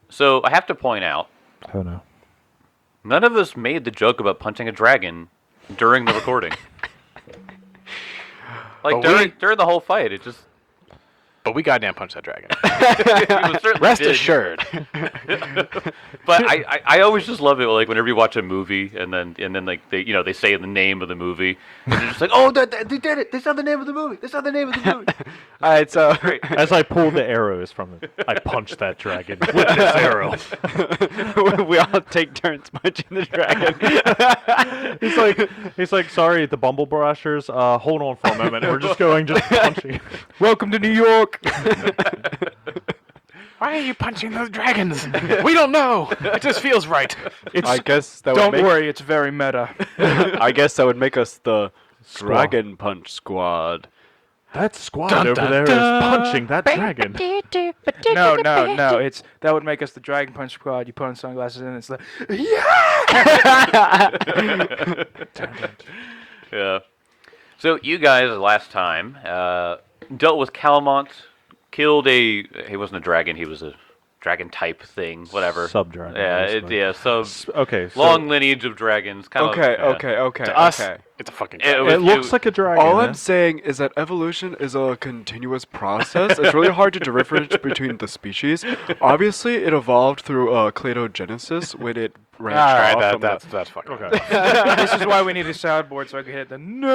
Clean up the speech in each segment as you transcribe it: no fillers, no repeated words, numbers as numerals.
So I have to point out, Oh no. none of us made the joke about punching a dragon during the recording. Like during the whole fight, it just But we goddamn punched that dragon. it was certainly Rest did. assured. But I always just love it like whenever you watch a movie and then like they say the name of the movie and they're just like, oh, they did it, they said the name of the movie, they said the name of the movie. All right, so As I pulled the arrows from it, I punched that dragon with this arrow. we all take turns punching the dragon. He's like, sorry, the Bumble Brushers. Hold on for a moment. We're just punching. Welcome to New York. Why are you punching those dragons? We don't know. It just feels right. I guess that would Don't make, worry, it's very meta. I guess that would make us the Dragon Punch Squad. That squad Dun, over dun, there is dun. punching that dragon. No, that would make us the Dragon Punch Squad. You put on sunglasses and it's like, Yeah. So you guys last time dealt with Calamont, killed he wasn't a dragon, he was a dragon type thing, whatever. Sub-dragon, Yeah, basically. Okay. So long lineage of dragons. Kind Okay, of, okay. To us, it's a fucking dragon. was- it looks like a dragon. All eh? I'm saying is that evolution is a continuous process. It's really hard to differentiate between the species. Obviously, it evolved through cladogenesis when it branched All off right, from that's fucking Okay. this is why we need a soundboard so I can hit the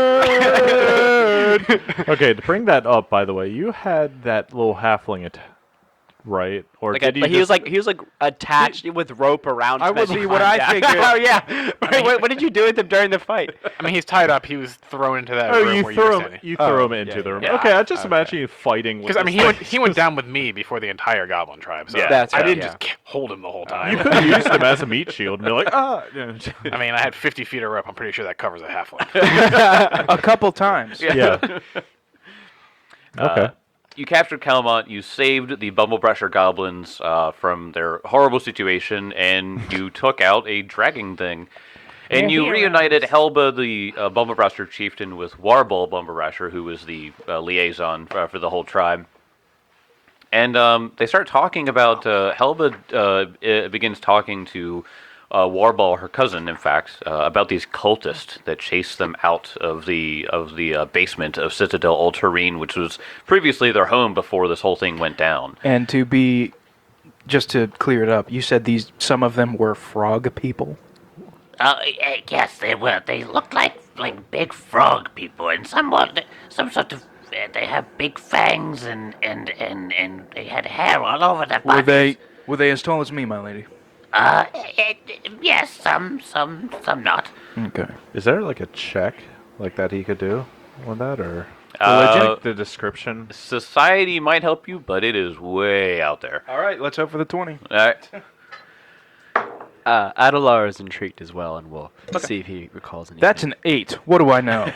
nerd. Okay, to bring that up, by the way, you had that little halfling right? Or Like did he was like attached with rope around. I him would as he see what climbed I down. figured. Oh yeah. What did you do with him during the fight? I mean, he's tied up. He was thrown into that Oh, room you where you were threw him. standing. You threw him into the room. yeah. Okay, I just imagine you fighting. Because I mean, he went down with me before the entire goblin tribe. So Yeah. That's I right, didn't yeah. just hold him the whole time. You could have used him as a meat shield and be like, ah. I mean, I had 50 feet of rope. I'm pretty sure that covers a halfling. A couple times. Yeah. Okay. You captured Calamont, you saved the Bumblebrusher goblins from their horrible situation, and you took out a dragon thing. And you reunited Helba, the Bumblebrusher chieftain, with Warball Bumblebrusher, who was the liaison for the whole tribe. And they start talking about, Helba begins talking to Warball, her cousin, in fact, about these cultists that chased them out of the basement of Citadel Ultarine, which was previously their home before this whole thing went down. And just to clear it up, you said some of them were frog people. Yes, they were. They looked like big frog people, and some sort of. They have big fangs and they had hair all over their bodies. Were they as tall as me, my lady? Yes, some not. Okay. Is there like a check like that he could do on that, or Religion? the description? Society might help you, but it is way out there. All right, let's hope for the 20. All right. Adelar is intrigued as well, and we'll see if he recalls anything. That's an 8. What do I know?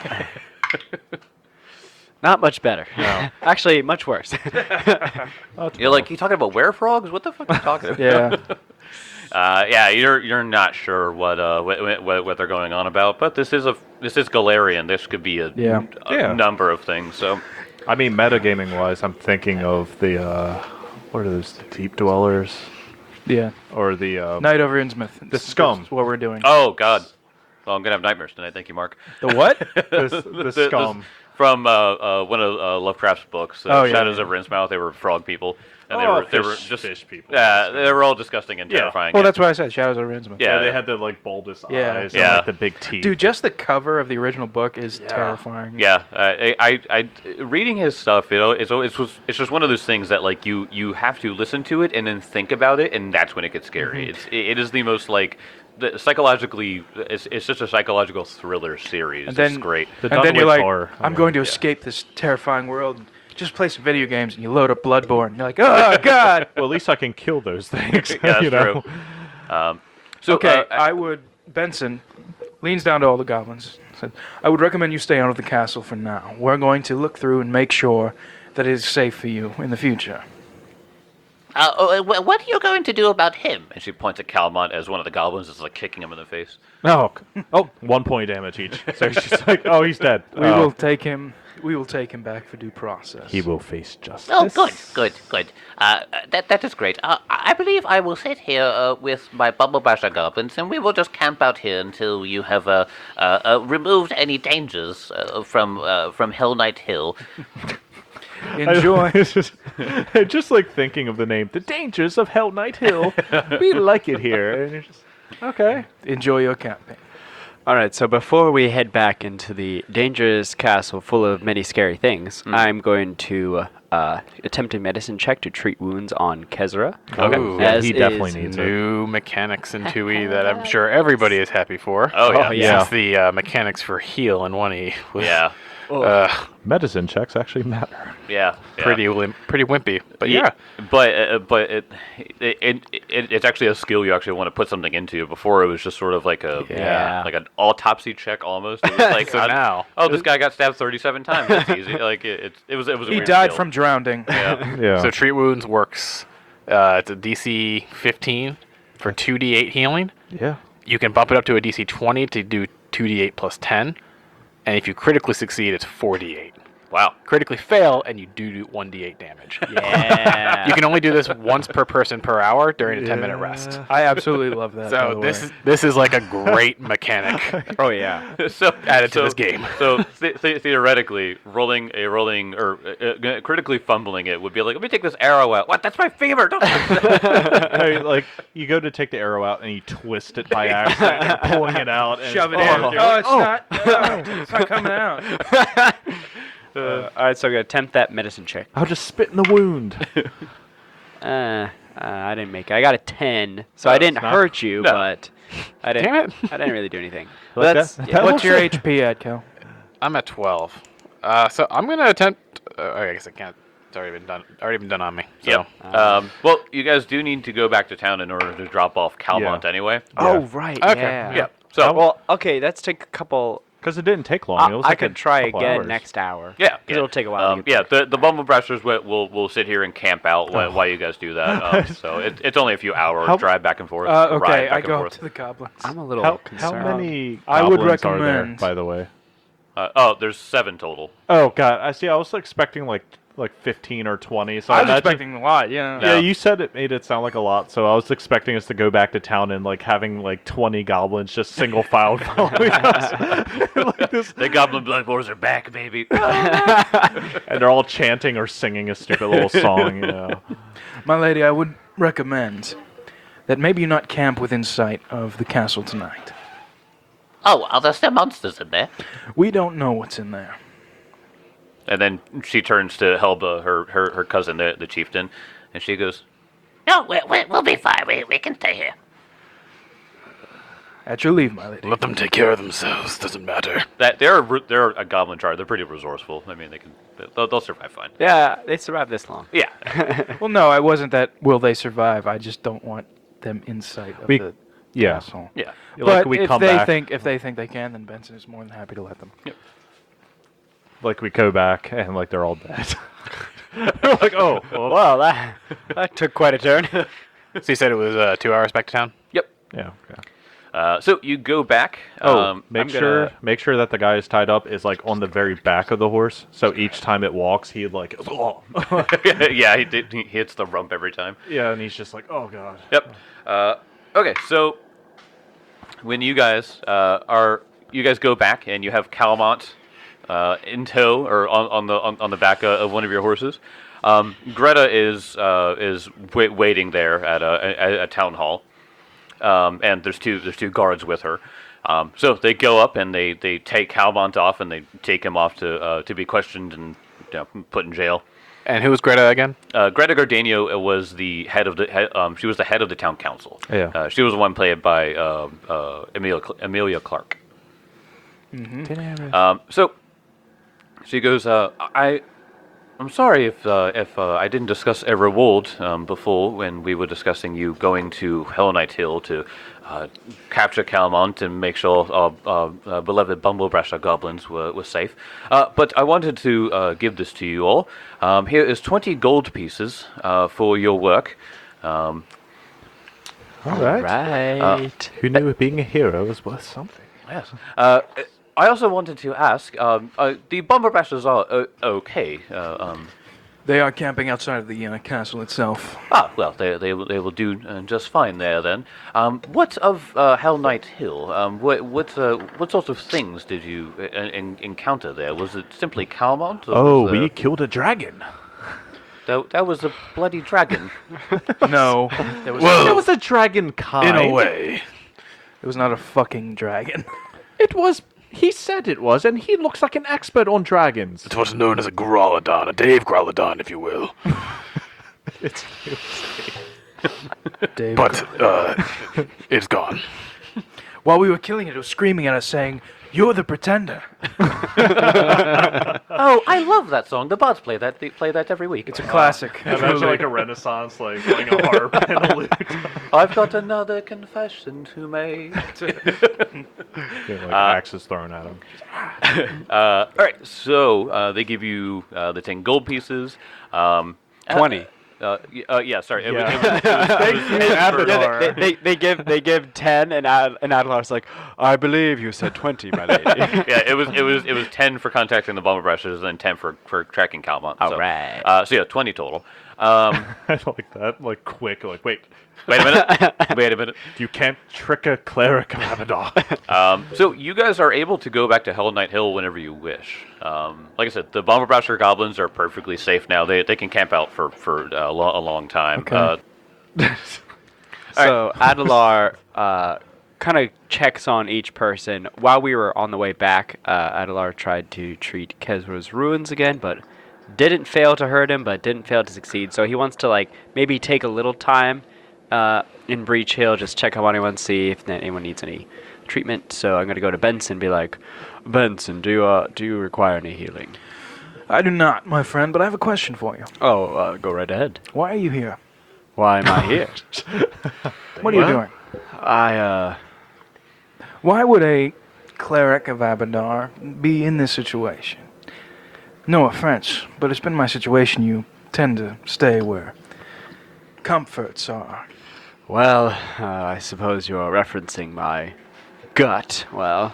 Not much better. No. Actually, much worse. You're like, you talking about werefrogs? What the fuck are you talking about? Yeah. Yeah, you're not sure what they're going on about, but this is Galarian. This could be a Yeah. number of things. So I mean, metagaming wise, I'm thinking of the what are those, the deep dwellers, Yeah. or the Night over Innsmouth. The scum. That's what we're doing. oh god, well I'm gonna have nightmares tonight. Thank you, Mark. The what? the scum. From one of Lovecraft's books, Oh, yeah, Shadows yeah. of Innsmouth. They were frog people, and they Oh, were fish- just fish people, Yeah, they were all disgusting and Yeah. terrifying. Well, that's why I said Shadows over Innsmouth. Yeah. They had the like bulbous Yeah. eyes Yeah. and like the big teeth. Dude, just the cover of the original book is terrifying. Yeah, I reading his stuff, it's just one of those things that like you have to listen to it and then think about it, and that's when it gets scary. It is the most like psychologically, it's just a psychological thriller series. And then, It's great. The and then you're like, Dunwich horror. I'm going to escape this terrifying world. And just play some video games, and you load up Bloodborne. You're like, oh god. Well, at least I can kill those things. Yeah, that's you know? true. So Okay, Benson leans down to all the goblins. Said, I would recommend you stay out of the castle for now. We're going to look through and make sure that it is safe for you in the future. What are you going to do about him? and she points at Calamont as one of the goblins is like kicking him in the face. No. Oh, 1 point damage each. So she's like, oh, he's dead. We will take him we will take him back for due process. He will face justice. Oh, good. That is great. I believe I will sit here with my Bumble Basher goblins, and we will just camp out here until you have removed any dangers from Hell Knight Hill. Enjoy. Just like thinking of the name, the dangers of Hell Knight Hill. We like it here. And you're just, okay. Enjoy your campaign. All right, so before we head back into the dangerous castle full of many scary things, I'm going to attempt a medicine check to treat wounds on Kezra. Okay. Yeah, as he definitely is needs it. New mechanics in 2E that I'm sure everybody is happy for. Oh, yeah. yeah. Since the mechanics for heal in 1E was Yeah. Medicine checks actually matter. Yeah. pretty wimpy. But Yeah, yeah. but it's actually a skill you actually want to put something into. Before it was just sort of like Yeah. like an autopsy check almost. It was like So now- this guy got stabbed 37 times. That's easy. Like it was a He weird died skill. from drowning. Yeah. Yeah. So treat wounds works. It's a DC 15 for 2d8 healing. yeah. You can bump it up to a DC 20 to do 2d8 plus 10. And if you critically succeed, it's 4d8. Wow. Critically fail, and you do 1d8 damage. Yeah. You can only do this once per person per hour during a 10-minute rest. I absolutely love that. by So the this way. is like a great mechanic Oh, yeah. So added to this game. So theoretically, rolling or critically fumbling it would be like, let me take this arrow out. What? That's my favorite. Don't Hey, like you go to take the arrow out and you twist it by accident, and pulling it out, and Shove it in. oh, It's not coming out. All right, so I'm going to attempt that medicine check. I'll just spit in the wound. I didn't make it. I got a 10, so I didn't not- hurt you, no. but I didn't. Damn it. I didn't really do anything. Like That's that? yeah. What's your HP at, Kel? I'm at 12. So I'm going to attempt... I guess I can't. It's already been done on me. So. Yep. Well, you guys do need to go back to town in order to drop off Calmont anyway. Oh right. Okay, Yeah. Yeah. So Well, okay. Let's take a couple. Because it didn't take long. It was I like could a try couple again hours. next hour. yeah, Because it'll take a while. to get Yeah, the Bumble Brushers will sit here and camp out while you guys do that. So it's only a few hours How- drive back and forth. Okay, ride back I and go up forth. to the goblins. I'm a little How concerned. many I would goblins are there, recommend- by the way? There's 7 total. Oh god, I see. I was expecting like 15 or 20. So I was imagine- expecting a lot, yeah. Yeah, you said it made it sound like a lot, so I was expecting us to go back to town and like having like 20 goblins just single file following us. Like this, The Goblin Blood Wars are back, baby. and they're all chanting or singing a stupid little song, you know. My lady, I would recommend that maybe you not camp within sight of the castle tonight. Oh, are there still monsters in there? We don't know what's in there. And then she turns to Helba, her cousin, the chieftain, and she goes, No, we'll be fine. We can stay here. At your leave, my lady. Let them take care of themselves. Doesn't matter. that they're a goblin tribe. They're pretty resourceful. I mean, they'll survive fine. Yeah, they survived this long. Yeah. Well, no, I wasn't that will they survive. I just don't want them in sight of We- the Yeah. castle. Yeah. Like But we if come they back, think they can, then Benson is more than happy to let them. like we go back and like they're all dead. We're like, oh, well, Well, that took quite a turn. So you said it was 2 hours back to town? Yep. yeah. Okay. So you go back. Make I'm sure gonna- make sure that the guy is tied up is like on the very back of the horse. So each time it walks, he like, oh. Yeah, he hits the rump every time. Yeah, and he's just like, oh god. Yep. Okay, so when you guys you guys go back and you have Calmont in tow or on the back of one of your horses. Greta is waiting there at a town hall, and there's two guards with her. So they go up and they take Calmont off and they take him off to be questioned and put in jail. And who was Greta again? Greta Gardenia was the head of she was the head of the town council. Yeah. She was the one played by Amelia Clark. So she goes, I'm sorry if I didn't discuss Everwold before when we were discussing you going to Hell Knight Hill to capture Calmont and make sure our beloved Bumblebrasher goblins were safe. But I wanted to give this to you all. Here is 20 gold pieces for your work. All right. Right. Who knew being a hero was worth something? Yes. I also wanted to ask, the Bumble Brashers are okay. They are camping outside of the castle itself. Well, they will do just fine there then. What of Hell Knight Hill? What sort of things did you encounter there? Was it simply Calmont? Or Oh, was, we killed a dragon. that was a bloody dragon. No, there was It was a dragon kind. in a way. It was not a fucking dragon. It was. He said it was, and he looks like an expert on dragons. It's what's known as a Growlodon, a Dave Growlodon, if you will. It's Dave. But it's gone. While we were killing it, it was screaming at us, saying, "You're the pretender." Oh, I love that song. The Bards play that. They play that every week. It's a classic. Imagine like a Renaissance, like playing a harp and a lute. I've got another confession to make. Getting, like axes thrown at him. All right, so they give you the 10 gold pieces. 20. Yeah, sorry. It Yeah. was, Thank you, Abadar. They give 10, and Adelar's like, I believe you said 20, my lady. yeah, it was 10 for contacting the Bomber Brashers, and then 10 for tracking Calmont. All so, right. So yeah, 20 total. I like that. Like quick. Like wait, Wait a minute. you can't trick a cleric of Abaddon. So you guys are able to go back to Hell Knight Hill whenever you wish. Like I said, the Bomber Brasher goblins are perfectly safe now. They can camp out for a long time. Okay. So Adelar kind of checks on each person. While we were on the way back, Adelar tried to treat Kezra's ruins again, but didn't fail to hurt him, but didn't fail to succeed. So he wants to like maybe take a little time in Breach Hill, just check up on anyone, see if anyone needs any treatment. So I'm gonna go to Benson and be like, Benson, do you require any healing? I do not, my friend, but I have a question for you. Oh, go right ahead. Why are you here? Why am I here? What are you doing? Why would a cleric of Abadar be in this situation? No offense, but it's been my situation. You tend to stay where comforts are. Well, I suppose you're referencing my gut. Well,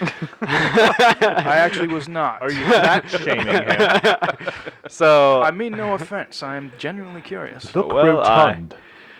I actually was not. Are you fat shaming him? so I mean no offense. I am genuinely curious. Look Well, rotund.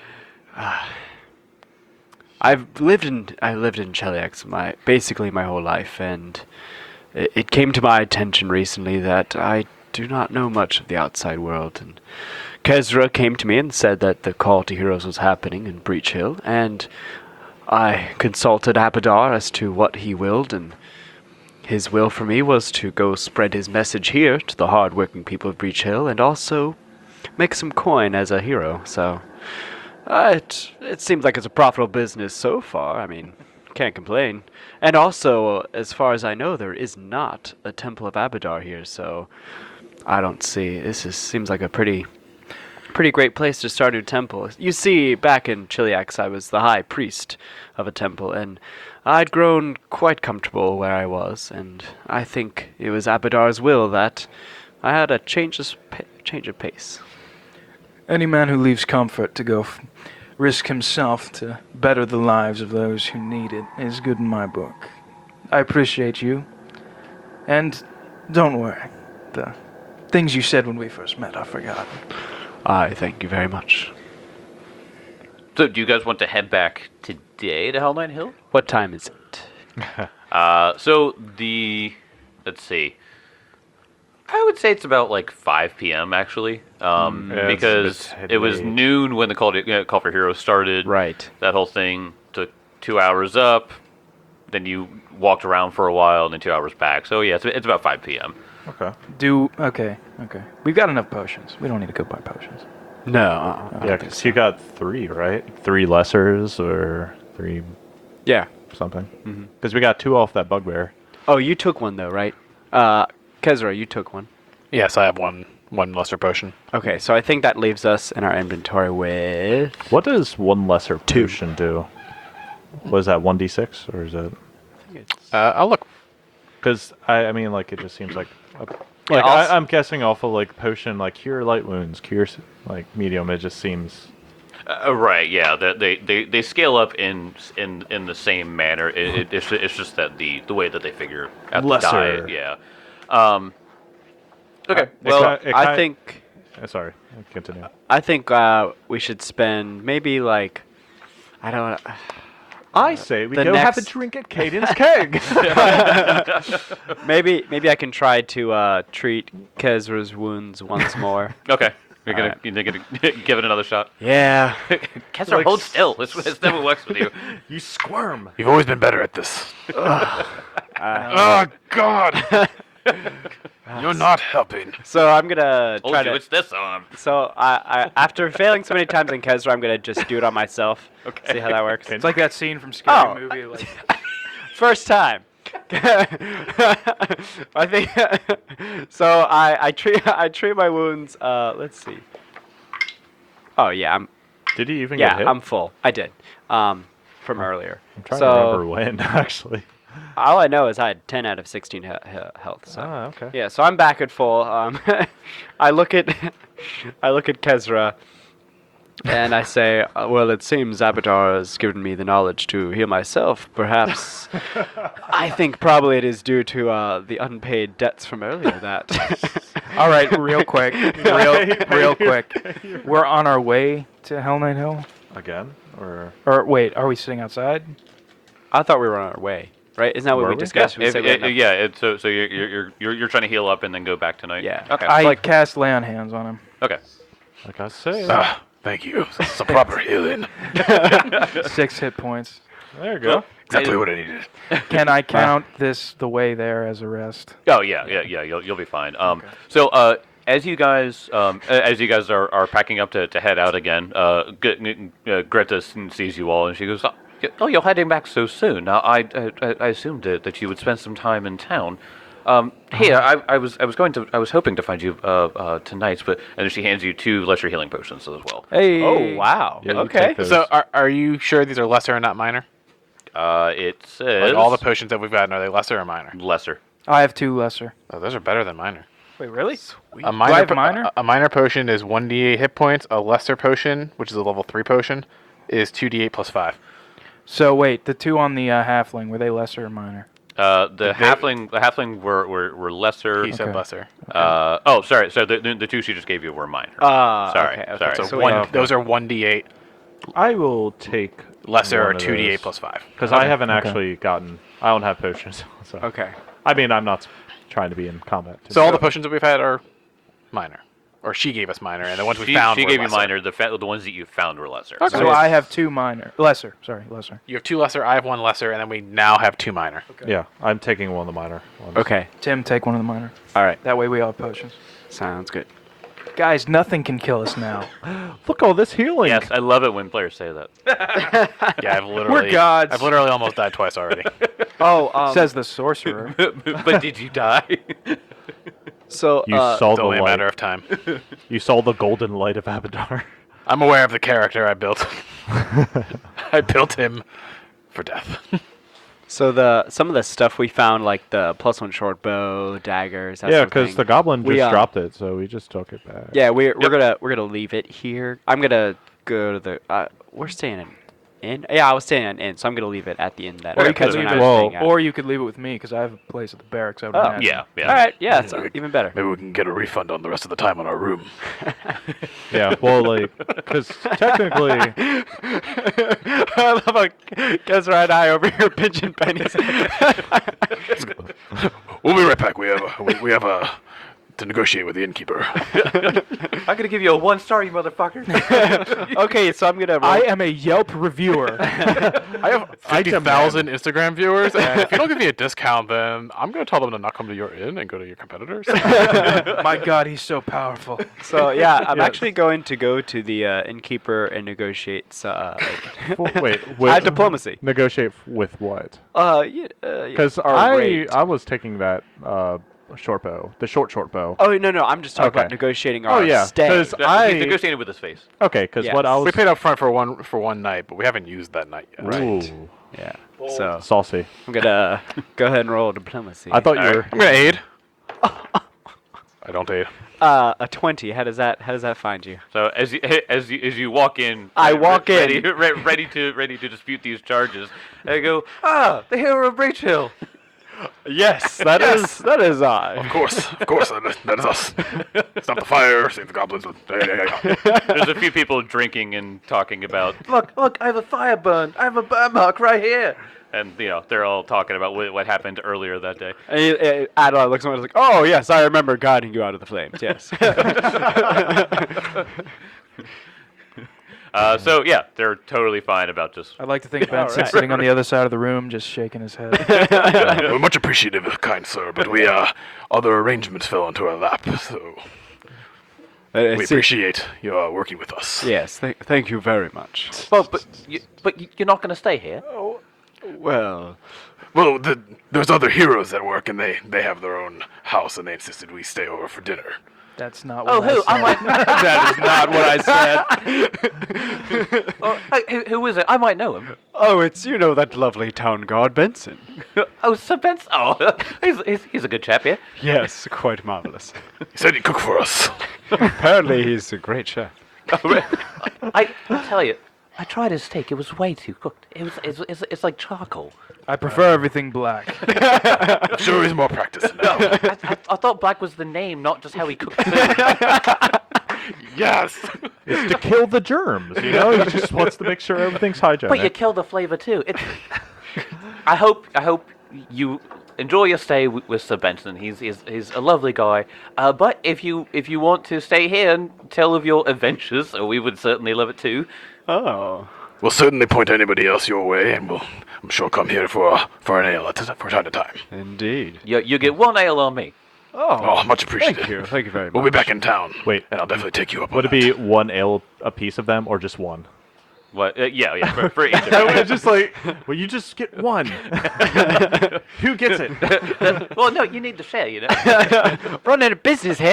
I've lived in Cheliax basically my whole life, and it came to my attention recently that I do not know much of the outside world, and Kezra came to me and said that the call to heroes was happening in Breach Hill, and I consulted Abadar as to what he willed, and his will for me was to go spread his message here to the hard-working people of Breach Hill, and also make some coin as a hero. So it seems like it's a profitable business so far. I mean, can't complain. And also, as far as I know, there is not a Temple of Abadar here, so I don't see. Seems like a pretty great place to start a new temple. You see, back in Cheliax, I was the high priest of a temple, and I'd grown quite comfortable where I was, and I think it was Abadar's will that I had a change of pace. Any man who leaves comfort to go risk himself to better the lives of those who need it is good in my book. I appreciate you. And don't worry. The things you said when we first met, I've forgotten. I thank you very much. So do you guys want to head back today to Hell Knight Hill? What time is it? Let's see. I would say it's about like 5 p.m. actually, because it's it was late. noon when the Call for Heroes started. Right. That whole thing took 2 hours up. Then you walked around for a while, and then 2 hours back. So yeah, it's about 5 p.m. Okay. Okay. We've got enough potions. We don't need to go buy potions. No. Yeah, because you got 3, right? 3 lessers or 3 Yeah. something. Because we got 2 off that bugbear. Oh, you took one though, right? Kezra, you took one. Yes, I have one lesser potion. Okay, so I think that leaves us in our inventory with... What does 1 lesser potion do? Was that 1d6 or is it? I'll look. Because I mean, like it just seems like, Yeah, I'm guessing off of like potion, like cure light wounds, cure like medium. It just seems Right, yeah. They scale up in the same manner. It's just that the way that they figure out the Lesser. diet. Yeah. Okay. Well, I think sorry, continue. I think we should spend maybe like I don't. I say we the go have a next- drink at Caden's Keg. Maybe I can try to treat Kezra's wounds once more. Okay. You're gonna Alright. you're gonna give it another shot. Yeah. Kessler, Like hold still. This never works with you. You squirm. You've always been better at this. Oh God! You're not helping. So I'm gonna Told try you to. it's this arm. So I after failing so many times in Kezra, I'm gonna just do it on myself. Okay. See how that works. It's like that scene from Scary Oh. Movie. Like, First time. I think so. I treat my wounds. Let's see. Oh yeah, Did he even get hit? I'm full. I did. From earlier. I'm trying so to remember when actually. all I know is I had 10 out of 16 health. So. Okay. Yeah, so I'm back at full. I look at Kezra, and I say, "Well, it seems Abadar has given me the knowledge to heal myself. Perhaps, I think probably it is due to the unpaid debts from earlier. That." all right, real quick, real quick. We're on our way to Hell Knight Hill. Again, or Or wait, are we sitting outside? I thought we were on our way, right? Isn't that what Were we we? discussed? We said we had enough- So you're trying to heal up and then go back tonight. Yeah. Okay. I cast lay on hands on him. Okay. like I say, Ah, thank you. Some proper healing. 6 hit points. there you go. Exactly what I needed. Can I count this the way there as a rest? Oh yeah. You'll be fine. So as you guys are packing up to head out again, Greta sees you all and she goes, "Oh, you're heading back so soon. Now I assumed that you would spend some time in town. Here, I was hoping to find you tonight, but and then she hands you 2 lesser healing potions as well. Hey. Oh wow. Yeah, you okay. take those. So, are you sure these are lesser and not minor? It says Like all the potions that we've gotten, are they lesser or minor? lesser. I have 2 lesser. Oh, those are better than minor. Wait, really? A minor, I have minor? A minor potion is 1d8 hit points. A lesser potion, which is a level 3 potion, is 2d8 plus 5. So wait, the 2 on the halfling, were they lesser or minor? The halfling were lesser. He said Okay. lesser. Oh, sorry. So the 2 she just gave you were minor. Okay, okay. sorry. So So one, we- those are 1d8 I will take lesser or one of 2d8 those. plus 5. Because I haven't actually gotten. I don't have potions. So. Okay. I mean, I'm not trying to be in combat. So all the potions that we've had are minor. Or she gave us minor, and the ones we She found gave were you lesser. minor. The ones that you found were lesser. Okay. So I have 2 minor. Lesser. Sorry, lesser. You have 2 lesser, I have 1 lesser, and then we now have 2 minor. Yeah, I'm taking one of the minor ones. Okay. Tim, take one of the minor. All right. That way we all have potions. Sounds good. Guys, nothing can kill us now. Look all this healing. Yes, I love it when players say that. Yeah, I've literally gods. I've literally almost died twice already. Oh, Says the sorcerer. But did you die? so You saw It's the only a light. matter of time. You saw the golden light of Abadar. I'm aware of the character I built. I built him for death. So some of the stuff we found, like the +1 short bow, daggers. That Yeah, sort of because thing, the goblin we, just dropped it, so we just took it back. Yeah, we're gonna leave it here. I'm gonna go to the. We're staying in inn. Yeah, I was staying at an inn, so I'm gonna leave it at the inn that. Or you because could when leave I it- was Whoa. staying at. Or you could leave it with me because I have a place at the barracks. I would Oh. imagine. Yeah. All right, yeah, it's even better. Maybe we can get a refund on the rest of the time on our room. Yeah, well, like, because technically, I love how Kezra and I over here pinching pennies. We'll be right back. We have to negotiate with the innkeeper. I'm gonna give you a 1-star, you motherfucker. Okay, so I'm gonna. I am a Yelp reviewer. I have 50,000 Instagram viewers, and if you don't give me a discount, then I'm going to tell them to not come to your inn and go to your competitors. My God, he's so powerful. So yeah, I'm Yes. actually going to go to the innkeeper and negotiate. wait, Diplomacy. Negotiate with what? Yeah, Because our rate. I was taking that short bow, the short bow. Oh no, I'm just talking about Okay. negotiating our yeah, stay. 'cause He's I negotiating with his face. okay, because Yes. what I was We paid up front for one night, but we haven't used that night yet. Ooh, Yeah. So saucy. I'm gonna go ahead and roll diplomacy. I thought you Alright. were. I'm going to aid. I don't aid. A 20. How does that find you? So as you walk in, I walk ready, in. ready to dispute these charges. I go, the hero of Breach Hill. Yes, that is I. Of course, that is us. Stop the fire, save the goblins. Yeah. There's a few people drinking and talking about, look, I have a fire burn. I have a burn mark right here. And, they're all talking about what happened earlier that day. And Adela looks at me and is like, "Oh yes, I remember guiding you out of the flames." Yes. So, yeah, they're totally fine about just... I'd like to think Benson's sitting on the other side of the room, just shaking his head. We're much appreciative, kind sir, but we other arrangements fell into our lap, so we appreciate your working with us. Yes, thank you very much. Well, but you're not going to stay here. Well, There's other heroes at work, and they have their own house, and they insisted we stay over for dinner. That's not what I said. I might... That is not what I said. Who is it? I might know him. oh, it's that lovely town guard Benson. Oh, Sir Benson. Oh, he's a good chap, yeah? Yes, quite marvelous. He said he'd cook for us. Apparently, he's a great chef. I tell you, I tried his steak. It was way too cooked. It's like charcoal. I prefer everything black. I'm sure he's more practiced now. I thought black was the name, not just how he cooked food. Yes. It's to kill the germs, He just wants to make sure everything's hygienic. But you kill the flavor too. I hope you enjoy your stay with Sir Benson. He's a lovely guy. But if you want to stay here and tell of your adventures, we would certainly love it too. Oh. We'll certainly point anybody else your way, and we'll, I'm sure, come here for an ale from time to time. Indeed. You get one ale on me. Oh, much appreciated. Thank you very much. We'll be back in town. Wait. And I'll definitely take you up Would on it that. be one ale a piece of them, or just one? What? Yeah. For each of I you. was just like, well, you just get one. Who gets it? Well, no, you need to share. Running out of business here.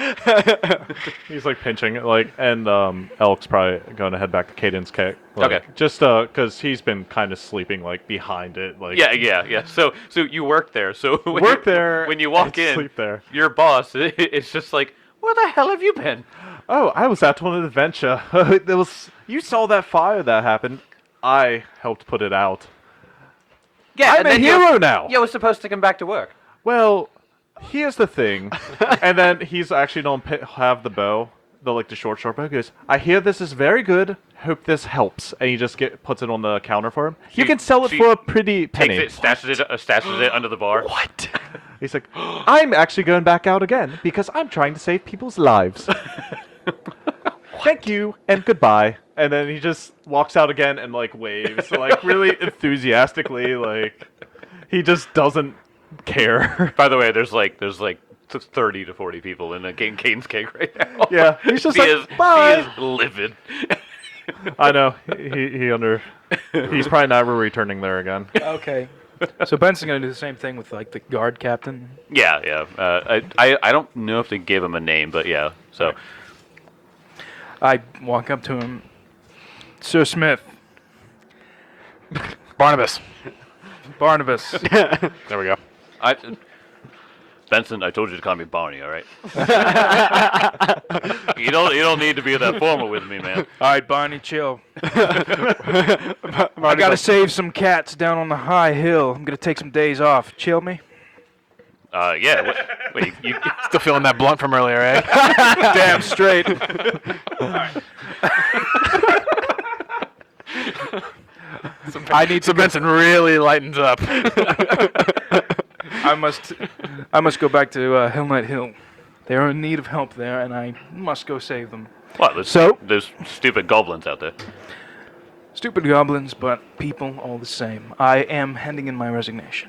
He's like pinching, and Elk's probably going to head back to Caden's cake. Okay. Just because he's been kind of sleeping behind it. Yeah. So you work there. So when you walk and in, sleep there. your boss it's just like, where the hell have you been? Oh, I was out on an adventure. You saw that fire that happened. I helped put it out. Yeah, I'm and a then hero now. You were supposed to come back to work. Well, here's the thing. And then he's actually don't have the bow, the short bow. He goes, I hear this is very good. Hope this helps. And he just puts it on the counter for him. You can sell it she for a pretty penny. Takes it, stashes it under the bar. What? He's like, I'm actually going back out again because I'm trying to save people's lives. Thank you and goodbye. And then he just walks out again and waves, really enthusiastically. He just doesn't care. By the way, there's 30 to 40 people in the Caden's cake right now. Yeah, he's just He bye. is livid. I know. He's probably never returning there again. Okay. So Benson's going to do the same thing with the guard captain. Yeah. I don't know if they gave him a name, but yeah. So I walk up to him. Sir Smith. Barnabas. Barnabas. There we go. Benson, I told you to call me Barney, all right? You don't need to be that formal with me, man. All right, Barney, chill. I got to save some cats down on the high hill. I'm going to take some days off. Chill me? Yeah. Wait, you Still feeling that blunt from earlier, eh? Damn straight. I need So Benson really lightens up. I must go back to Hill Knight Hill. They are in need of help there, and I must go save them. What? So- there's stupid goblins out there. Stupid goblins, but people all the same. I am handing in my resignation.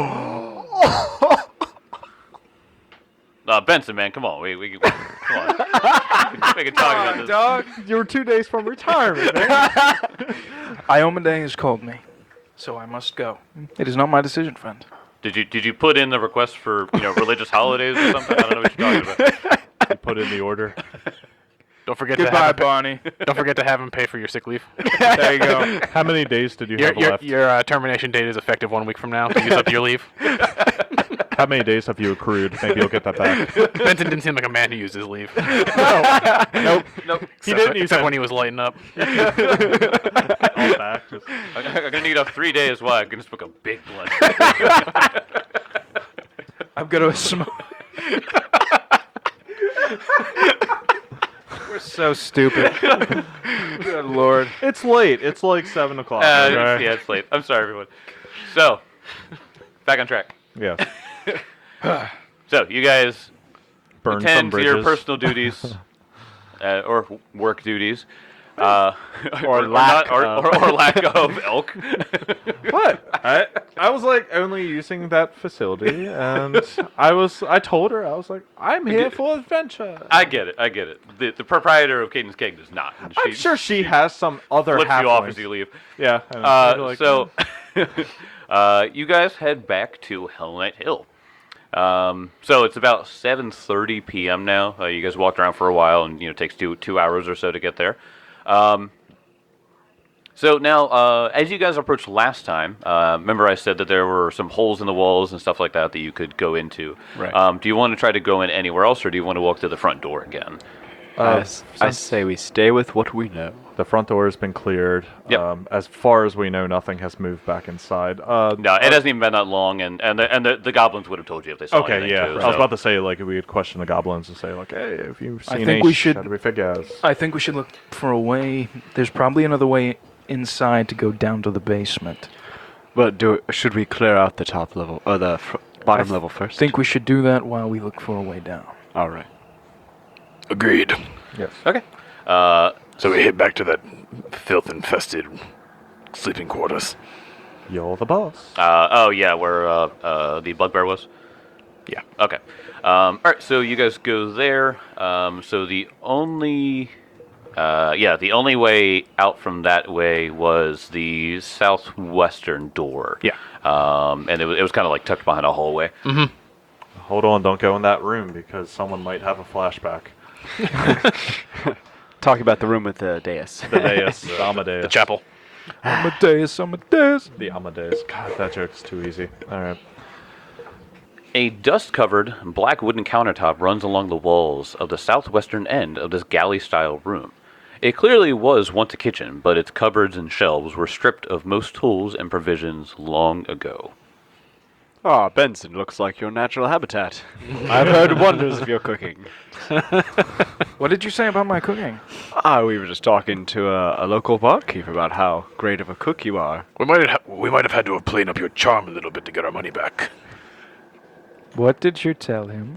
Benson, man, come on. We come on. We can talk about this. Dog. You were 2 days from retirement, man. Iomade has called me, so I must go. It is not my decision, friend. Did you put in the request for religious holidays or something? I don't know what you're talking about. You put in the order. Don't forget Goodbye, to have Barney. don't forget to have him pay for your sick leave. There you go. How many days did you have left? Your termination date is effective 1 week from now to use up your leave. How many days have you accrued? Maybe you'll get that back. Benton didn't seem like a man who used his leave. Nope. He didn't use Except it. when he was lighting up. All back. I'm gonna need a 3 days. Why? I'm gonna smoke a big blunt. I'm gonna smoke. We're so stupid. Good lord. It's late. It's like 7 o'clock. Yeah, okay? it's late. I'm sorry, everyone. So, back on track. Yes. So, you guys Burn some attend to your bridges. personal duties or work duties. Or lack or lack of elk. What? I was like only using that facility, and I told her I was like, I'm here for adventure. I get it. The proprietor of Caden's Keg does not. And I'm sure she has some other flips you off halflings. as you leave. Yeah. I know. Like, So, you guys head back to Hell Knight Hill. So it's about 7:30 p.m. now. You guys walked around for a while, and it takes two hours or so to get there. So now, as you guys approached last time, remember I said that there were some holes in the walls and stuff like that you could go into. Right. Do you want to try to go in anywhere else, or do you want to walk to the front door again? I say we stay with what we know. the front door has been cleared. Yep. As far as we know, nothing has moved back inside. No, it hasn't even been that long, and the goblins would have told you if they saw Okay, anything yeah. too. I was so- about to say, like, we would question the goblins and say, like, hey, if you've seen think we H, should- how do we figure out? I think we should look for a way. There's probably another way inside to go down to the basement. But should we clear out the top level or the bottom level first? I think we should do that while we look for a way down. All right. Agreed. Yes. Okay. So we head back to that filth-infested sleeping quarters. You're the boss. Oh yeah, where the bugbear was. Yeah. Okay. All right. So you guys go there. So the only way out from that way was the southwestern door. Yeah. And it was kind of like tucked behind a hallway. Hold on, don't go in that room because someone might have a flashback. Talking about the room with the dais. The dais, the Amadeus. The chapel. Amadeus. The Amadeus. God, that joke's too easy. All right. A dust-covered black wooden countertop runs along the walls of the southwestern end of this galley-style room. It clearly was once a kitchen, but its cupboards and shelves were stripped of most tools and provisions long ago. Ah, Benson looks like your natural habitat. I've heard wonders of your cooking. What did you say about my cooking? We were just talking to a local barkeeper about how great of a cook you are. We might have had to have played up your charm a little bit to get our money back. What did you tell him?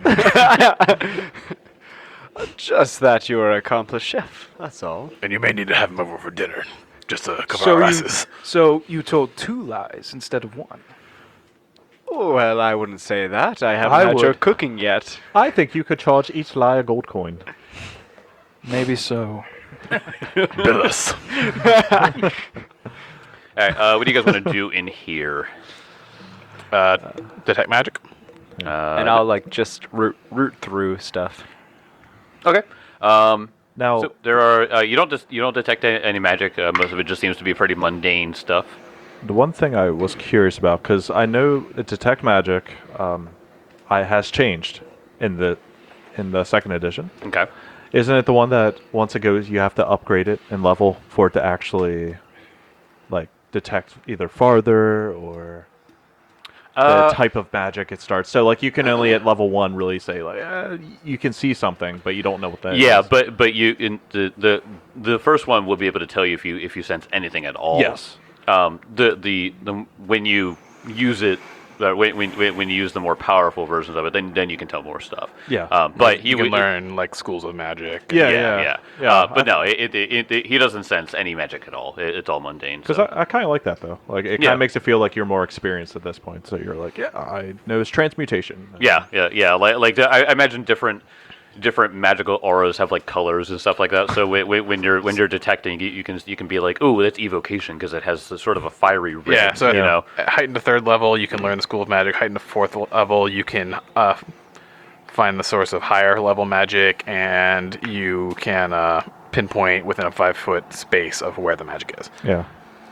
Just that you are an accomplished chef, that's all. And you may need to have him over for dinner, just to cover our asses. So you told 2 lies instead of 1. Oh, well, I wouldn't say that. I haven't I had your would. cooking yet. I think you could charge each lie a gold coin. Maybe so. Bill us. All right. What do you guys want to do in here? Detect magic. And I'll, just root through stuff. Okay. Now, So there are you don't detect any magic. Most of it just seems to be pretty mundane stuff. the one thing I was curious about, because I know detect magic has changed in the second edition. Okay. Isn't it the one that once it goes, you have to upgrade it in level for it to actually, detect either farther or the type of magic it starts? So, you can only at level 1 really say, you can see something, but you don't know what that is. Yeah, but you in the first one will be able to tell you if you sense anything at all. Yes. The when you use it. When you use the more powerful versions of it, then you can tell more stuff. Yeah. But You can learn schools of magic. Yeah. But no, he doesn't sense any magic at all. It's all mundane. Because So. I kind of like that, though. It kind of Yeah. makes it feel like you're more experienced at this point. So you're like, yeah, I know it's transmutation. Yeah. I imagine different magical auras have colors and stuff like that. So when you're detecting, you can be like, oh, that's evocation because it has sort of a fiery ring. Yeah, so you know. at heightened to 3rd level, you can learn the School of Magic. Heightened to 4th level, you can find the source of higher level magic, and you can pinpoint within a 5-foot space of where the magic is. Yeah.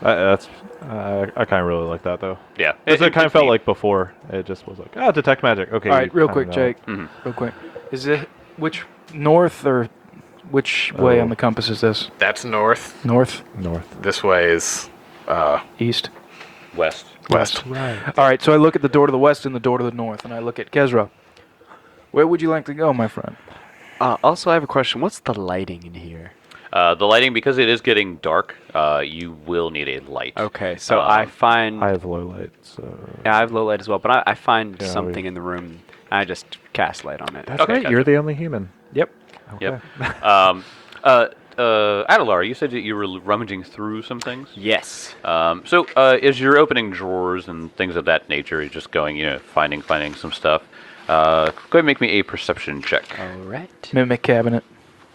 That's I kind of really like that though. Yeah. Because it kind of felt neat. like before. It just was like, detect magic. Okay. All right, we real kinda quick, know. Jake. Real quick. Is it which north or which way Oh. on the compass is this? That's north. North, North. This way is east. West. west. Right. All right. So I look at the door to the west and the door to the north, and I look at Kezra. Where would you like to go, my friend? Also, I have a question. What's the lighting in here? The lighting, because it is getting dark, you will need a light. Okay, so I find I have low light, so. yeah, I have low light as well, but I find Yeah, something we- in the room. And I just cast light on it. That's Okay, right. gotcha. You're the only human. Yep. Yep. Okay. Adelar, you said that you were rummaging through some things. Yes. So as you're opening drawers and things of that nature, you're just going, finding some stuff. Go ahead and make me a perception check. All right. Mimic cabinet.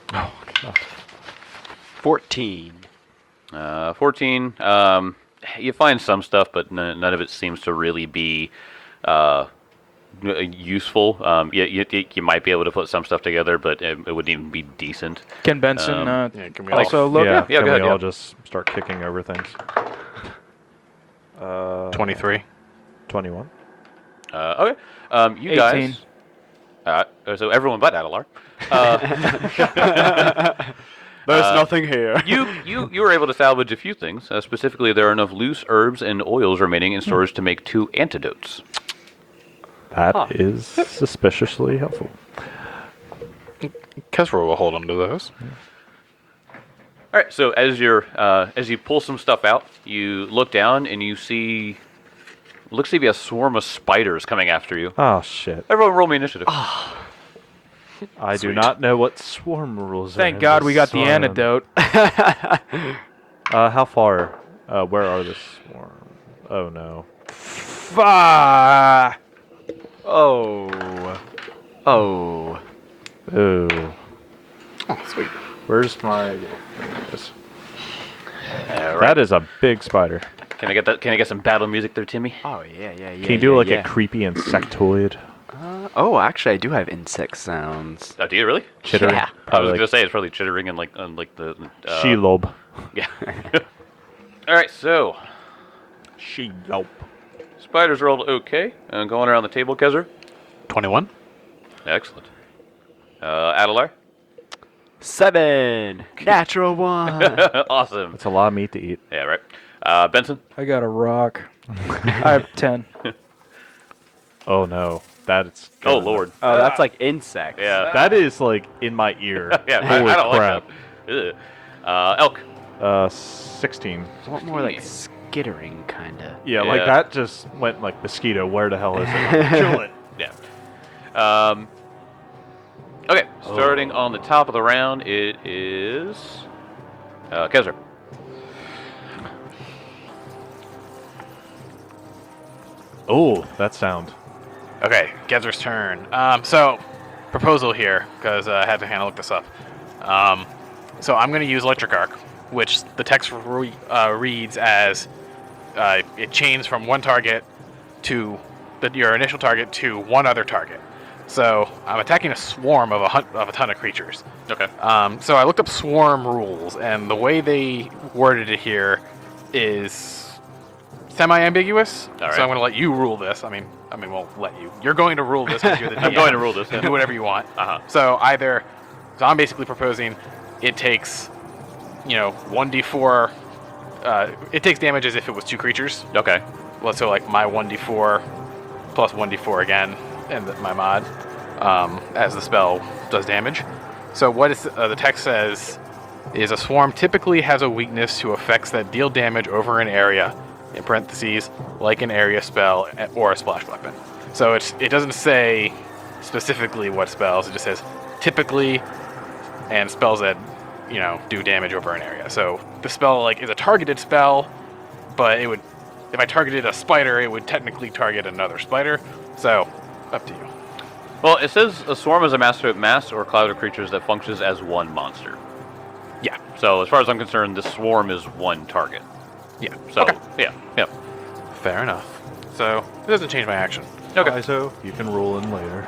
14. 14. You find some stuff, but none of it seems to really be useful. You might be able to put some stuff together, but it wouldn't even be decent. Ken Benson. Yeah, can we also look. yeah, yeah, can go we ahead, all yeah. just start kicking over things? 23. 21. Okay. You 18. guys. So everyone but Adelar. There's nothing here. You were able to salvage a few things. Specifically, there are enough loose herbs and oils remaining in storage to make 2 antidotes. That is suspiciously helpful. Kesra will hold on to those. All right. So as you pull some stuff out, you look down and you see looks to be a swarm of spiders coming after you. Oh, shit. Everyone, roll me initiative. I do not know what swarm rules are. Thank in God this we got the one. antidote. How far? Where are the swarm? Oh, no. Ah! Oh. Oh. Ooh. Oh, sweet. Where's my... There it is. That is a big spider. Can I get that? Can I get some battle music there, Timmy? Oh, yeah. Can you do like a creepy insectoid? Oh, actually, I do have insect sounds. Oh, do you really? Chittering? Yeah. I was Probably gonna like say it's probably chittering and like the Shelob. Yeah. All right, so Shelob. spiders rolled okay. Going around the table, Kezer. 21. Excellent. Adelar. 7. Natural 1. Awesome. That's a lot of meat to eat. Yeah, right. Benson. I got a rock. I have 10. Oh, no. That's... Oh Lord. Oh, that's like insects. Yeah. That is like in my ear. Yeah. Holy I don't crap. like that. Elk. 16. It's a lot more like skittering, kind of. Yeah, like Yeah. that just went like mosquito. Where the hell is it? Kill it. Yeah. Okay. Starting on the top of the round, it is Kezer. Oh, that sound. Okay, Gezer's turn. So, proposal here, because I had to look this up. So I'm going to use Electric Arc, which the text reads as it chains from one target to your initial target to one other target. So I'm attacking a swarm of a ton of creatures. Okay. So I looked up swarm rules, and the way they worded it here is semi-ambiguous. All right. So I'm going to let you rule this. I mean, we'll let you. You're going to rule this because you're the DM. I'm going to rule this, You yeah. can do whatever you want. Uh-huh. So I'm basically proposing it takes, 1d4. It takes damage as if it was 2 creatures. Okay. Well, so like my 1d4 plus 1d4 again, and my mod, as the spell does damage. So what the text says is a swarm typically has a weakness to effects that deal damage over an area, in parentheses, like an area spell or a splash weapon. So it doesn't say specifically what spells, it just says typically, and spells that, do damage over an area. So the spell is a targeted spell, but it would, if I targeted a spider, it would technically target another spider. So, up to you. Well, it says a swarm is a mass or cloud of creatures that functions as one monster. Yeah. So as far as I'm concerned, this swarm is one target. Yeah. So Okay. yeah. Fair enough. So, it doesn't change my action. Okay. So you can rule in later.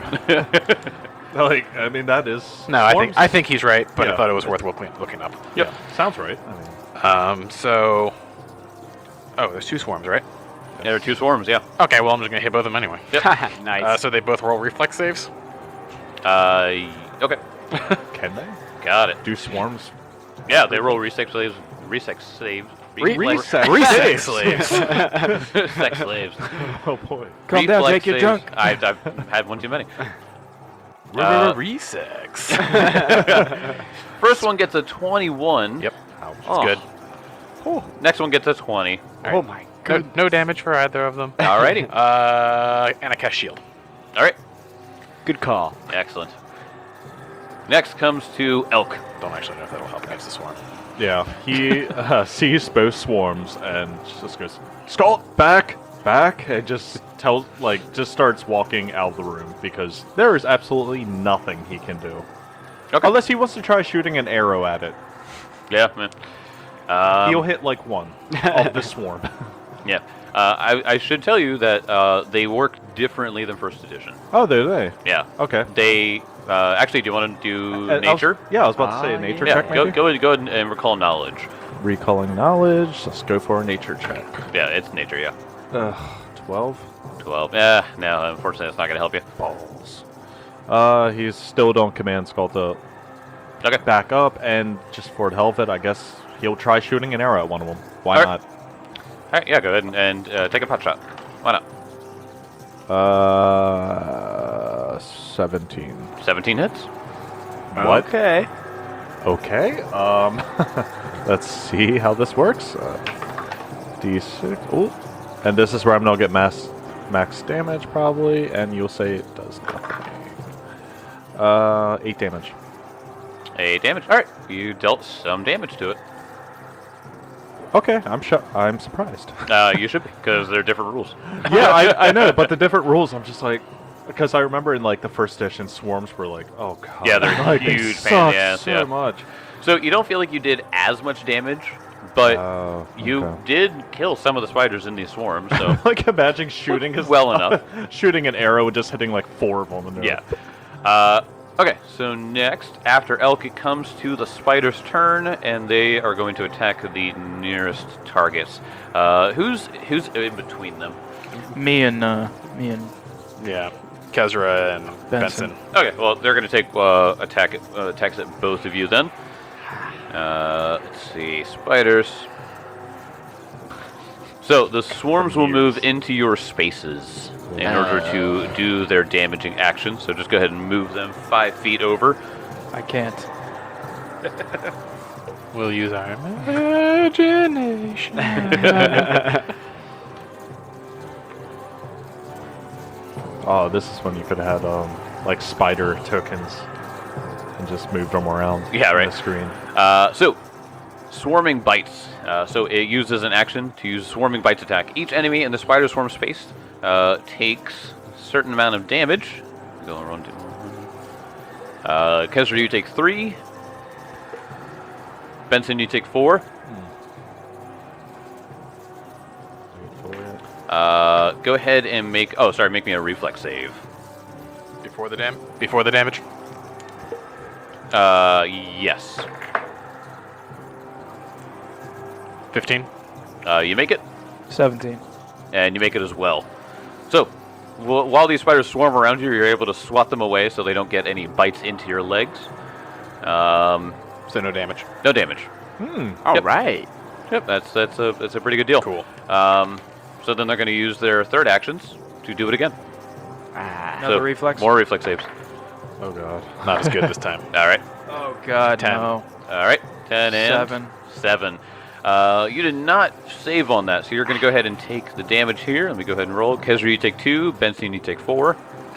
That is. No, I think he's right, but I Yeah. thought it was worth looking up. Yep. Yeah, sounds right. I mean, So Oh, there's 2 swarms, right? Yeah, there are 2 swarms, yeah. Okay, well, I'm just going to hit both of them anyway. Nice. So they both roll reflex saves? Okay. Can they? Got it. Do swarms? Yeah, they roll reflex saves. Reflex saves. Resex. Reflex slaves. Sex slaves. Oh boy. Calm down, Reflex Jake, you're saves. drunk. I've had one too many. Resex. First one gets a 21. Yep. Oh. That's good. Next one gets a 20. Oh my No, god. no damage for either of them. Alrighty. And I cast shield. All right. Good call. Excellent. Next comes to Elk. Don't actually know if that'll help against the swarm. Yeah, he sees both swarms and just goes, Skull, back, and just just starts walking out of the room because there is absolutely nothing he can do. Okay. Unless he wants to try shooting an arrow at it. Yeah, man. He'll hit like one of the swarm. Yeah. I should tell you that they work differently than first edition. Oh, do they? Yeah. Okay. They actually, do you want to do nature? I was about to say a nature Yeah. check. Maybe? Go ahead and recall knowledge. Recalling knowledge. Let's go for a nature check. Yeah, it's nature. Yeah. 12 12. Yeah. No, unfortunately, it's not gonna help you. balls. He's still don't command Skull to Okay. back up, and just for the hell of it, I guess he'll try shooting an arrow at one of them. Why All right. not? All right. Yeah. Go ahead and take a pot shot. Why not? 17. 17 hits. What? Okay. Okay. Let's see how this works. D6. Ooh. And this is where I'm gonna get max damage probably, and you'll say it does nothing. 8 damage. 8 damage. All right. You dealt some damage to it. Okay, I'm surprised. You should be, because they're different rules. Yeah, I know, but the different rules, I'm just like, because I remember in like the first edition, swarms were like, oh god, Yeah, they're like, huge they pain in the suck ass, so yeah. much. So you don't feel like you did as much damage, but Oh, you okay. did kill some of the spiders in these swarms. So Like imagine shooting Well enough. shooting an arrow and just hitting like 4 of them. And they're yeah. like, Okay. So next, after Elk, it comes to the spider's turn, and they are going to attack the nearest targets. Who's in between them? Me and Yeah. Kezra and Benson. Benson. Okay. Well, they're going to take attacks at both of you then. Let's see, spiders. So the swarms will move into your spaces in order to do their damaging action. So just go ahead and move them 5 feet over. I can't. We'll use our imagination. oh, this is when you could have had like spider tokens and just moved them around. Yeah, on right. the screen. So swarming bites. So it uses an action to use swarming bites attack. Each enemy in the spider swarm space takes a certain amount of damage. Go around. Kezra, you take 3. Benson, you take 4. Go ahead and make. Oh, sorry. Make me a reflex save. Before the damage. Yes. 15. You make it, 17. and you make it as well. So, while these spiders swarm around you, you're able to swat them away so they don't get any bites into your legs. So no damage. No damage. All Yep. right. Yep, that's a pretty good deal. Cool. So then they're going to use their third actions to do it again. Another So, reflex. More reflex saves. Oh god. Not as good this time. All right. Oh God, 10. no. All right. 10 and 7. 7. You did not save on that, so you're going to go ahead and take the damage here. Let me go ahead and roll. Kezra, you take 2. Benson, you take 4.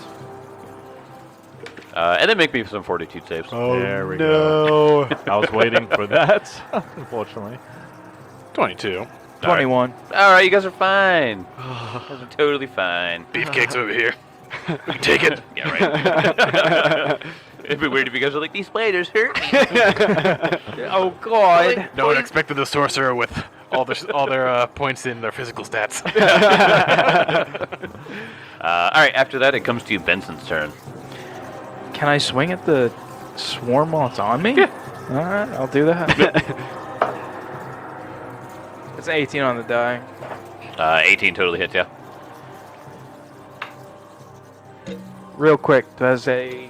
And then make me some fortitude saves. Oh, there we go. I was waiting for that, unfortunately. 22. 21. All right, you guys are fine. You guys are totally fine. Beefcake's over here. We can take it. Yeah, right. It'd be weird if you guys are like, these spiders hurt me. Oh God. No one expected the sorcerer with all their points in their physical stats. All right, after that, it comes to Benson's turn. Can I swing at the swarm while it's on me? Yeah. All right, I'll do that. It's 18 on the die. 18 totally hits, yeah. Real quick, does a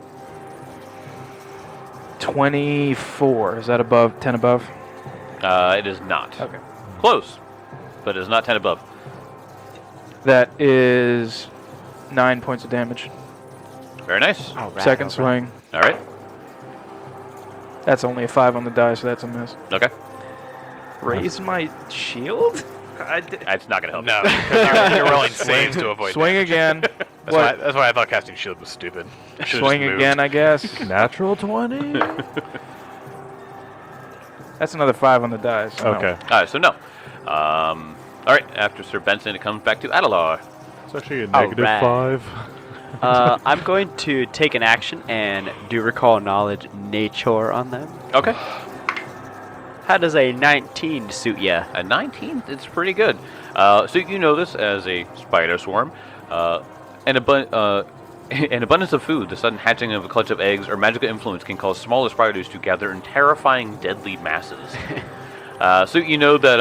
24, is that above, 10 above? It is not. Okay. Close, but it is not 10 above. That is 9 points of damage. Very nice. Second swing. All right. That's only a 5 on the die, so that's a miss. Okay. Raise my shield? It's not going to help. No, because you're rolling saves to avoid Swing damage. again. That's why I thought casting shield was stupid. Should've Swing just moved. again, I guess. Natural 20. That's another 5 on the die. So no. Okay. All right, so no. All right, after Sir Benson, it comes back to Adelar. It's actually a Alright. -5. I'm going to take an action and do recall knowledge nature on them. Okay. How does a 19 suit ya? A 19, it's pretty good. So you know this as a spider swarm. An abundance of food, the sudden hatching of a clutch of eggs, or magical influence can cause smaller spiders to gather in terrifying, deadly masses. So you know that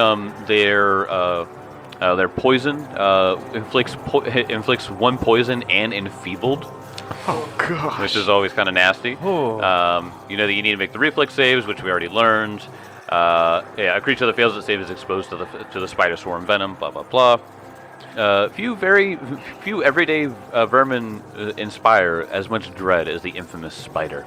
their poison inflicts 1 poison and enfeebled. Oh gosh. Which is always kind of nasty. Oh. You know that you need to make the reflex saves, which we already learned. A creature that fails its save is exposed to the spider swarm venom. Blah blah blah. Few everyday vermin inspire as much dread as the infamous spider.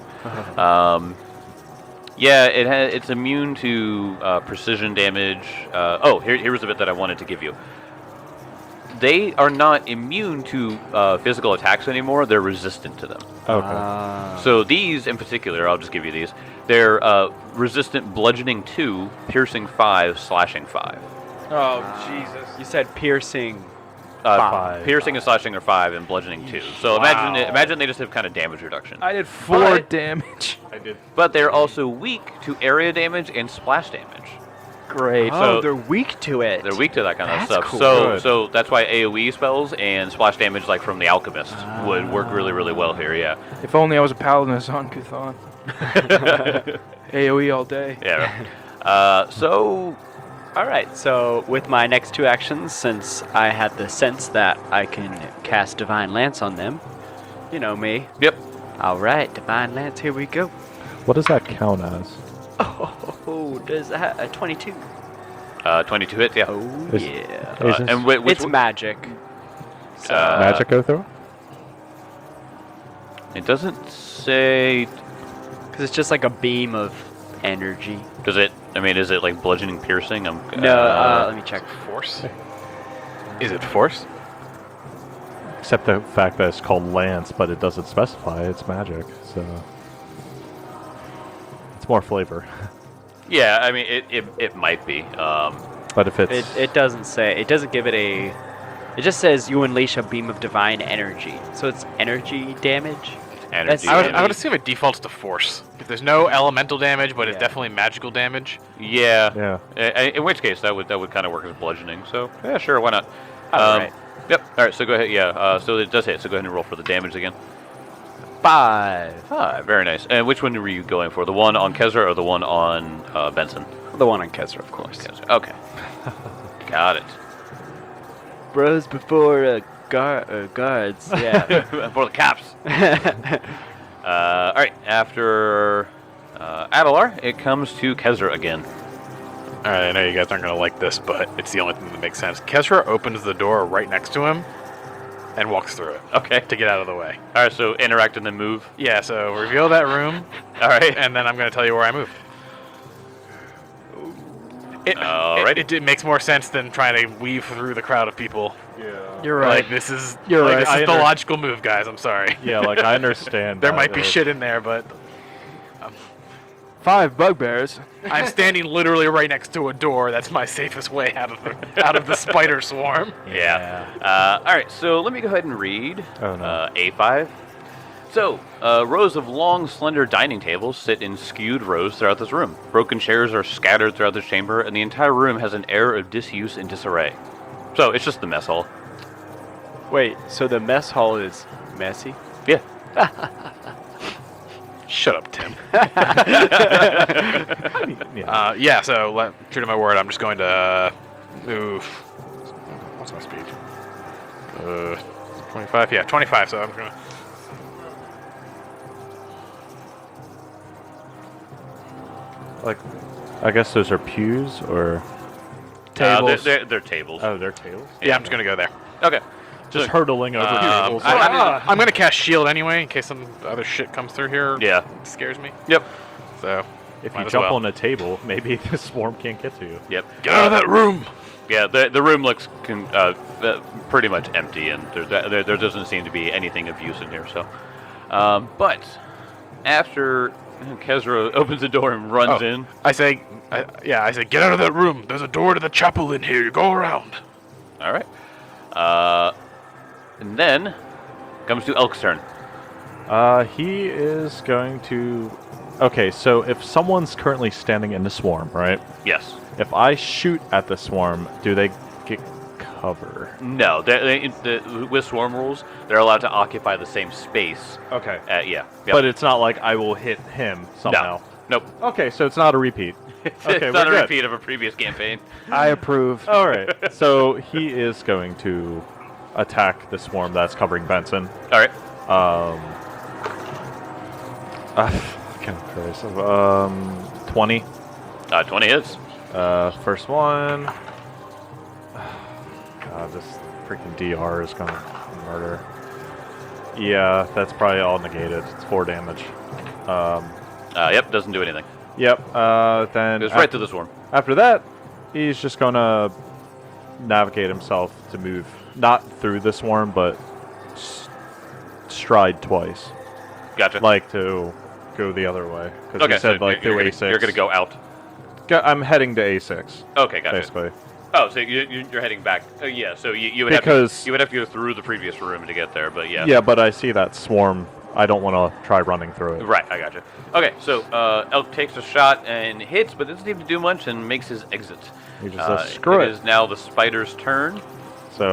It's immune to precision damage. Here's the bit that I wanted to give you. They are not immune to physical attacks anymore. They're resistant to them. Okay. So these, in particular, I'll just give you these. They're resistant bludgeoning 2, piercing 5, slashing 5. Oh, Jesus. You said piercing. 5. Piercing and slashing are 5, and bludgeoning 2. So imagine they just have kind of damage reduction. I did 4 But- damage. I did. But they're also weak to area damage and splash damage. Great. Oh, they're weak to it. They're weak to that kind of That's stuff. cool. Good. So that's why AoE spells and splash damage, like from the Alchemist, would work really, really well here. Yeah. If only I was a paladin of Zon Kuthon. AoE all day. Yeah. So All right. So with my next 2 actions, since I had the sense that I can cast Divine Lance on them, you know me. yep. All right, Divine Lance. Here we go. What does that count as? Oh, does that a 22? 22 hits. Yeah. Oh Is- yeah. Is this And which It's magic. So magic go through? it doesn't say. because it's just like a beam of energy. Does it? I mean, is it like bludgeoning, piercing? No, let me check. Force? Is it force? Except the fact that it's called Lance, but it doesn't specify it's magic, so it's more flavor. Yeah. I mean, it might be. But if it's It doesn't say. It doesn't give it a. It just says you unleash a beam of divine energy. So it's energy damage. Energy. I would damage. assume it defaults to force. If there's no elemental damage, but it's Yeah. definitely magical damage. Yeah. yeah. In which case, that would kind of work as bludgeoning. So yeah, sure, why not? Alright. Yep. All right. So go ahead. Yeah. So it does hit. So go ahead and roll for the damage again. 5. Very nice. And which one were you going for? The one on Kezra or the one on Benson? The one on Kezra, of course. Kezra. Okay. Got it. Bros before guards. Yeah. For the cops. All right. After Adelar, it comes to Kezra again. All right, I know you guys aren't going to like this, but it's the only thing that makes sense. Kezra opens the door right next to him and walks through it Okay. to get out of the way. All right. So interact and then move. Yeah, so reveal that room, All right. and then I'm going to tell you where I move. Alrighty. It makes more sense than trying to weave through the crowd of people. You're right. Like this is You're right. This I is the under- logical move, guys. I'm sorry. Yeah, like I understand. There that might be it- shit in there, but 5 bugbears. I'm standing literally right next to a door. That's my safest way out of the spider swarm. Yeah. All right, so let me go ahead and read Oh, no. A5. So, rows of long, slender dining tables sit in skewed rows throughout this room. Broken chairs are scattered throughout this chamber, and the entire room has an air of disuse and disarray. So, it's just the mess hall. Wait, so the mess hall is messy? Yeah. Shut up, Tim. Yeah. Yeah, so true to my word, I'm just going to move What's my speed? 25. Yeah, 25. So I'm gonna. Like, I guess those are pews or. Tables. They're tables. Oh, they're tails. Yeah, I'm just gonna go there. Okay. Just hurtling over tables. I'm gonna cast shield anyway in case some other shit comes through here. Yeah. Scares me. Yep. So If might you as jump well. on a table, maybe the swarm can't get to you. Yep. Get out of that room. Yeah, the room looks pretty much empty, and there doesn't seem to be anything of use in here. So, but after Kezra opens the door and runs in, I say, get out of that room. There's a door to the chapel in here. You go around. all right, and then comes to Elk's turn. He is going to. Okay, so if someone's currently standing in the swarm, right? Yes. If I shoot at the swarm, do they get cover? No. With swarm rules, they're allowed to occupy the same space. Okay. Yeah. Yep. But it's not like I will hit him somehow. Nope. Okay, so it's not a repeat. Okay, It's not a we're good. repeat of a previous campaign. I approve. All right. So he is going to attack the swarm that's covering Benson. All right. Fucking Christ. 20. 20 hits. First one. God, this freaking DR is gonna murder. Yeah, that's probably all negated. It's 4 damage. Yep. Doesn't do anything. Yep. Then Goes right to the swarm. after that, he's just gonna navigate himself to move not through the swarm, but stride twice, Gotcha. like to go the other way. Because okay. you said so like you're through gonna, A6. you're gonna go out. I'm heading to A6, Okay. Gotcha. basically. Oh, so you're heading back. Yeah. So you would have Because- to, you would have to go through the previous room to get there. But yeah. Yeah, but I see that swarm. I don't want to try running through it. Right, I gotcha. Okay, so Elk takes a shot and hits, but doesn't seem to do much and makes his exit. He just says, "Screw it." It is now the spider's turn. So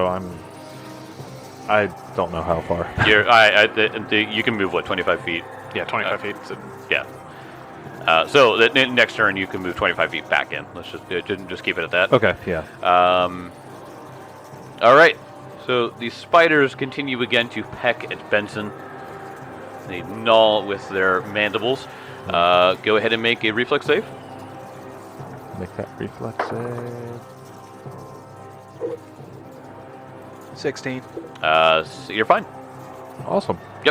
I don't know how far. You can move, what, 25 feet? Yeah, 25 feet. So Yeah. So the next turn you can move 25 feet back in. Let's just keep it at that. Okay, yeah. All right. So the spiders continue again to peck at Benson. They gnaw with their mandibles. Go ahead and make a reflex save. Make that reflex save. 16. So you're fine. Awesome. Yep.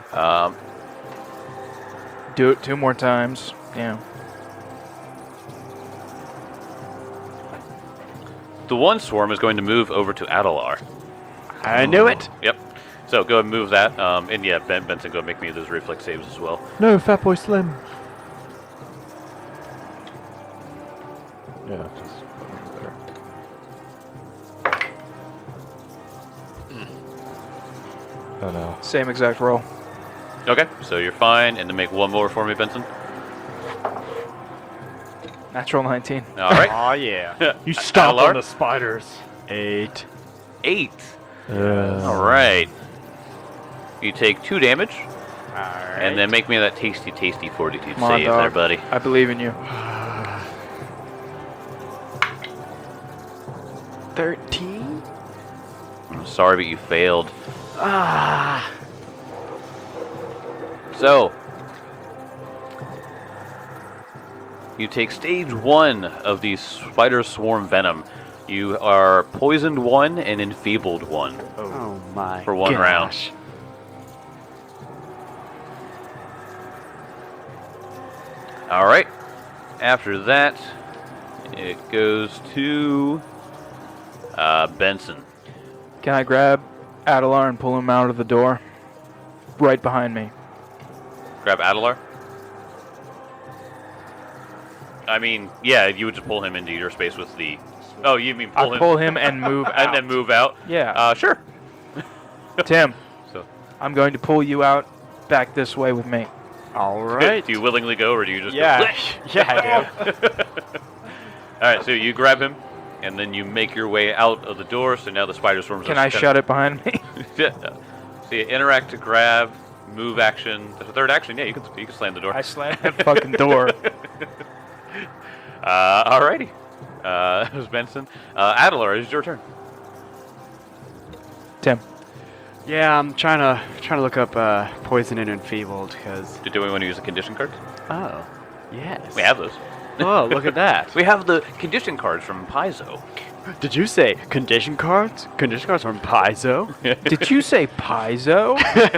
Do it 2 more times. Yeah. The one swarm is going to move over to Adalar. I knew it. Yep. So go ahead and move that. And yeah, Benson, go make me those reflex saves as well. No, Fat Boy Slim. Yeah, just put it there. Oh no. Same exact roll. Okay. So you're fine. And then make one more for me, Benson. Natural 19. All right. Oh yeah. You stop Adalar? on the spiders. 8. 8. All right. You take 2 damage. Alright. And then make me that tasty fortitude Come on, save there, dog. buddy. I believe in you. 13? I'm sorry, but you failed. Ah. So, you take stage 1 of the spider swarm venom. You are poisoned 1 and enfeebled 1 Oh my. for 1 round. gosh. All right. After that, it goes to Benson. Can I grab Adalar and pull him out of the door? Right behind me. Grab Adalar. I mean, yeah, you would just pull him into your space with the. Oh, you mean pull I him pull him and move out. and then move out? Yeah. Sure. Tim, So, I'm going to pull you out back this way with me. Alright. do you willingly go, or do you just? Yeah. Go, Yeah, I do. All right, so you grab him, and then you make your way out of the door. So now the spider swarms. Can I shut it behind me? Yeah. So you interact to grab, move action. The third action, yeah, you can slam the door. I slammed that fucking door. Alrighty. It was Benson. Adalar, it's your turn. Tim. Yeah, I'm trying to look up poison and enfeebled because. Do we want to use the condition cards? Oh, yes. We have those. Oh, look at that. We have the condition cards from Paizo. Did you say condition cards? Condition cards from Paizo? Did you say Paizo?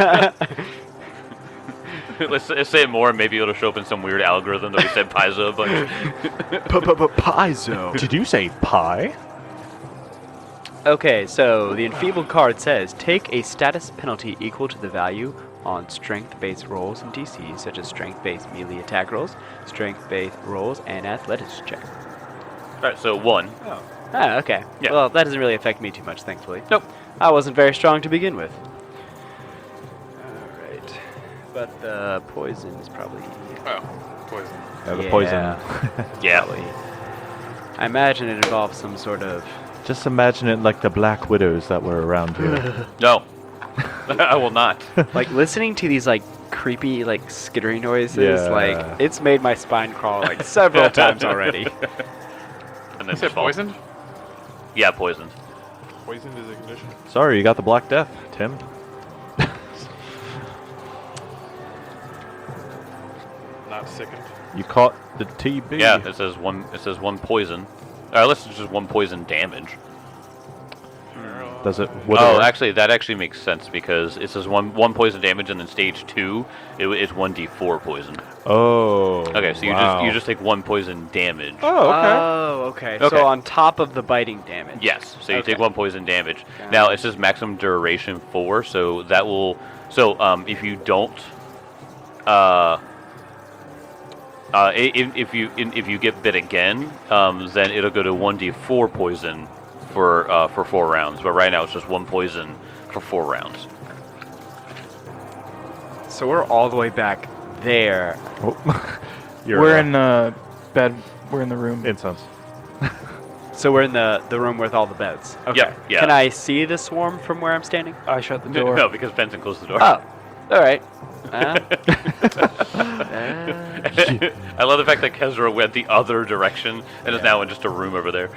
Let's say it more, and maybe it'll show up in some weird algorithm that we said Paizo a bunch. Paizo. Did you say pie? Okay, so the enfeebled card says take a status penalty equal to the value on strength-based rolls and DCs, such as strength-based melee attack rolls, strength-based rolls, and athletics check. Alright, so 1. Ah, okay. Yeah. Well, that doesn't really affect me too much, thankfully. Nope. I wasn't very strong to begin with. Alright. But the poison is probably... Oh, poison. Yeah, the poison. Yeah. Probably. I imagine it involves some sort of... Just imagine it like the Black Widows that were around here. No. I will not. Like, listening to these, like, creepy, like, skittery noises, Yeah. like, it's made my spine crawl, like, several times already. And then You said fall. poisoned? Yeah, poisoned. Poisoned is a condition. Sorry, you got the Black Death, Tim. Not sickened. You caught the TB. Yeah, it says one. It says 1 poison. Unless it's just 1 poison damage. Does it? Oh, actually, that actually makes sense because it says one poison damage, and then stage 2, it's 1d4 poison. Oh. Okay, so you just take 1 poison damage. Oh, okay. Oh, okay. Okay. So on top of the biting damage. Yes, so you Okay. take 1 poison damage. Got Now it. it says maximum duration 4, so that will. So if you don't, if you get bit again, then it'll go to 1d4 poison for 4 rounds. But right now it's just 1 poison for 4 rounds. So we're all the way back there. Oh. We're in bed. We're in the room. incense. So we're in the room with all the beds. Okay. Yeah. Can I see the swarm from where I'm standing? I shut the door. No, because Benson closed the door. Oh, all right. I love the fact that Kezra went the other direction and is now in just a room over there.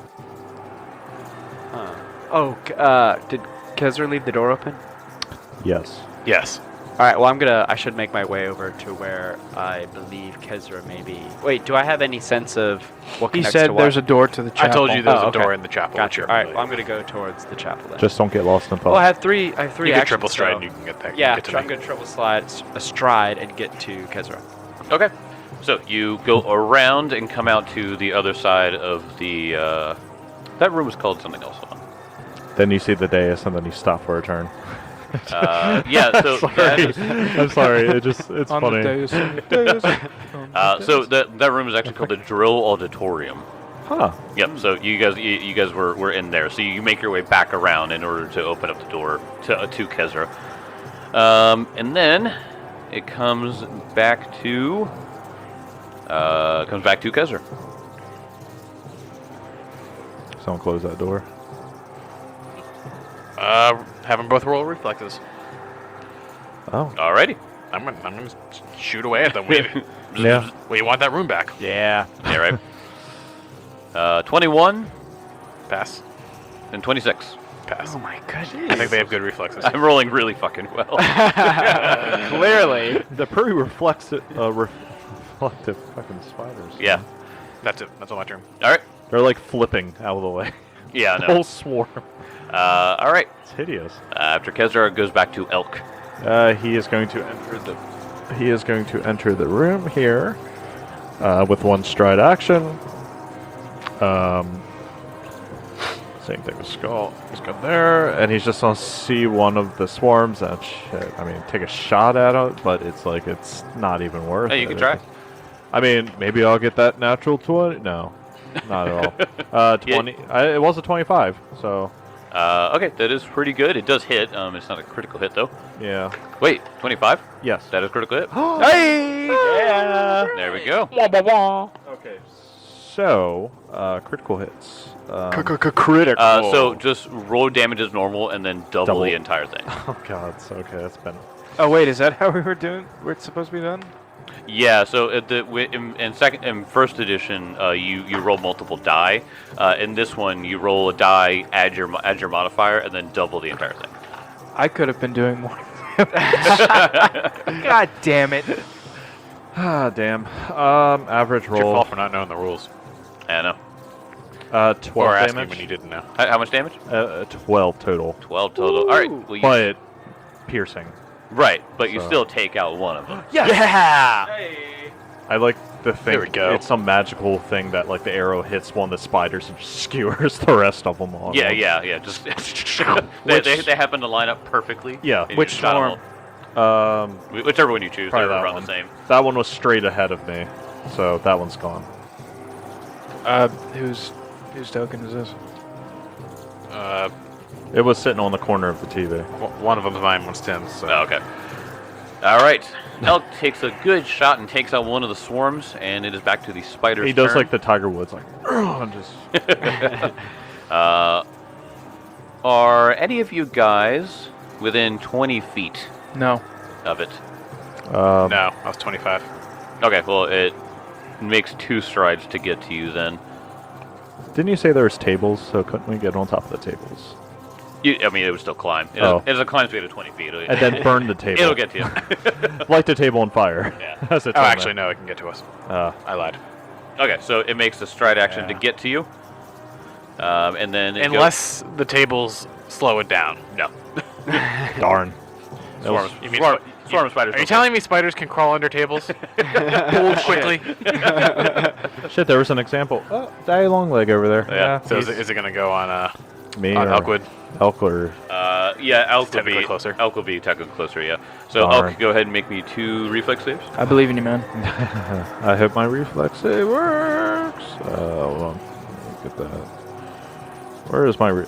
Did Kezra leave the door open? Yes. Yes. All right. Well, I should make my way over to where I believe Kezra may be. Wait, do I have any sense of what He connects said to what? there's a door to the chapel. I told you there's Oh, a door okay. in the chapel. Gotcha. which All you're right. Well, I'm familiar gonna go towards the chapel then. Just don't get lost in thought. Well, I have three with. You actions. get triple stride so- and you can get that. Yeah, get to I'm me. gonna triple slide astride and get to Kezra. Okay. So you go around and come out to the other side of the. That room was called something else. Hold on. Then you see the dais, and then you stop for a turn. Yeah. So that is- I'm sorry. It's On funny. the dais, on the dais, on the so dais. that room is actually called the Drill Auditorium. Huh. Yep. So you guys were in there. So you make your way back around in order to open up the door to Kezra. And then it comes back to Kezra. Someone close that door. Have them both roll reflexes. Oh. Alrighty. I'm gonna shoot away at them. Yeah. We want that room back. Yeah. Yeah. Right. 21 Pass. and 26. Pass. Oh my goodness. I think they have good reflexes. I'm rolling really fucking well. Clearly. They're pretty reflective fucking spiders. Yeah. That's it. That's all my turn. All right. They're like flipping out of the way. Yeah. Whole No. swarm. All right. It's hideous. After Kezra, it goes back to Elk. He is going to enter the room here with 1 stride action. Same thing with Skull. He's going there, and he's just gonna see one of the swarms and take a shot at it, but it's like it's not even worth Hey, it. you can try. I mean, maybe I'll get that natural 20. No, not at all. 20. It was a 25, so Okay, that is pretty good. It does hit. It's not a critical hit though. yeah. Wait, 25? Yes. That is critical hit. Hey! Yeah. There we go. Okay. So, critical hits. Critical. So just roll damage as normal and then double the entire thing. Oh god. So, okay, that's been. Oh wait, is that how we were doing? We're supposed to be done? Yeah, so in first edition, you roll multiple die. In this one, you roll a die, add your modifier, and then double the entire thing. I could have been doing more. God damn it. Ah, damn. Average It's your roll. fault for not knowing the rules. I know. 12 Or asking damage. when you didn't know. How much damage? 12 total. 12 total. All right. Well, But piercing. right, but you So- still take out one of them. Yeah! I like to think There we go. it's some magical thing that like the arrow hits one of the spiders and just skewers the rest of them on. Yeah, one. yeah. Just they happen to line up perfectly. Yeah, and you which just shot 'em swarm? all. Whichever one you choose, Probably they're that around one. the same. That one was straight ahead of me, so that one's gone. Whose token is this? It was sitting on the corner of the TV. One of them's mine, one's Tim's. So. Oh, okay. All right. Elk takes a good shot and takes out one of the swarms, and it is back to the spider's He does turn. like the Tiger Woods, like and just Are any of you guys within 20 feet No. of it? No, I was 25. Okay, well, it makes 2 strides to get to you then. Didn't you say there was tables? So couldn't we get on top of the tables I mean, it would still climb. Oh. It's a climb speed of 20 feet. and then burn the table? It'll get to you. Light the table on fire. Yeah. As it's Oh, on actually, no, it can get to us. there. I lied. Okay, so it makes a stride action to Yeah. get to you. And then it Unless the tables slow it down. No. Darn. That was- Swarm, You mean swarm, spi- swarm of spiders. Are you don't telling me spiders can crawl under tables? Hold quickly. Shit, there was an example. Oh, Daddy Longleg over there. Yeah. So is it going to go on Me on or Elkwood? Elk or Yeah, Elk will technically be closer. Elk will be technically closer. Yeah. So Darn. Elk, go ahead and make me 2 reflex saves. I believe in you, man. I hope my reflex save works. Hold on. Look at that. Where is my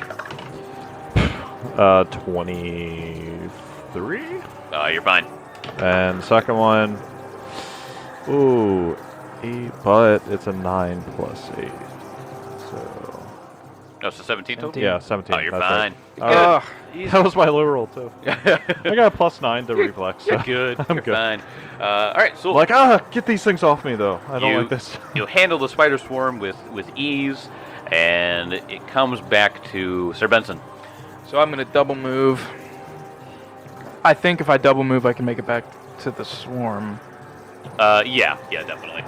23? You're fine. And second one, ooh, 8, but it's a 9 plus 8. So, No, so 17 total. 17. yeah, 17. Oh, you're that's fine. Right. That was my low roll, too. I got a plus 9 to reflex. You're so good. I'm You're good. fine. All right, so Like, get these things off me, though. I don't you, like this. you handle the spider swarm with ease, and it comes back to Sir Benson. So I'm going to double move. I think if I double move, I can make it back to the swarm. Yeah, definitely.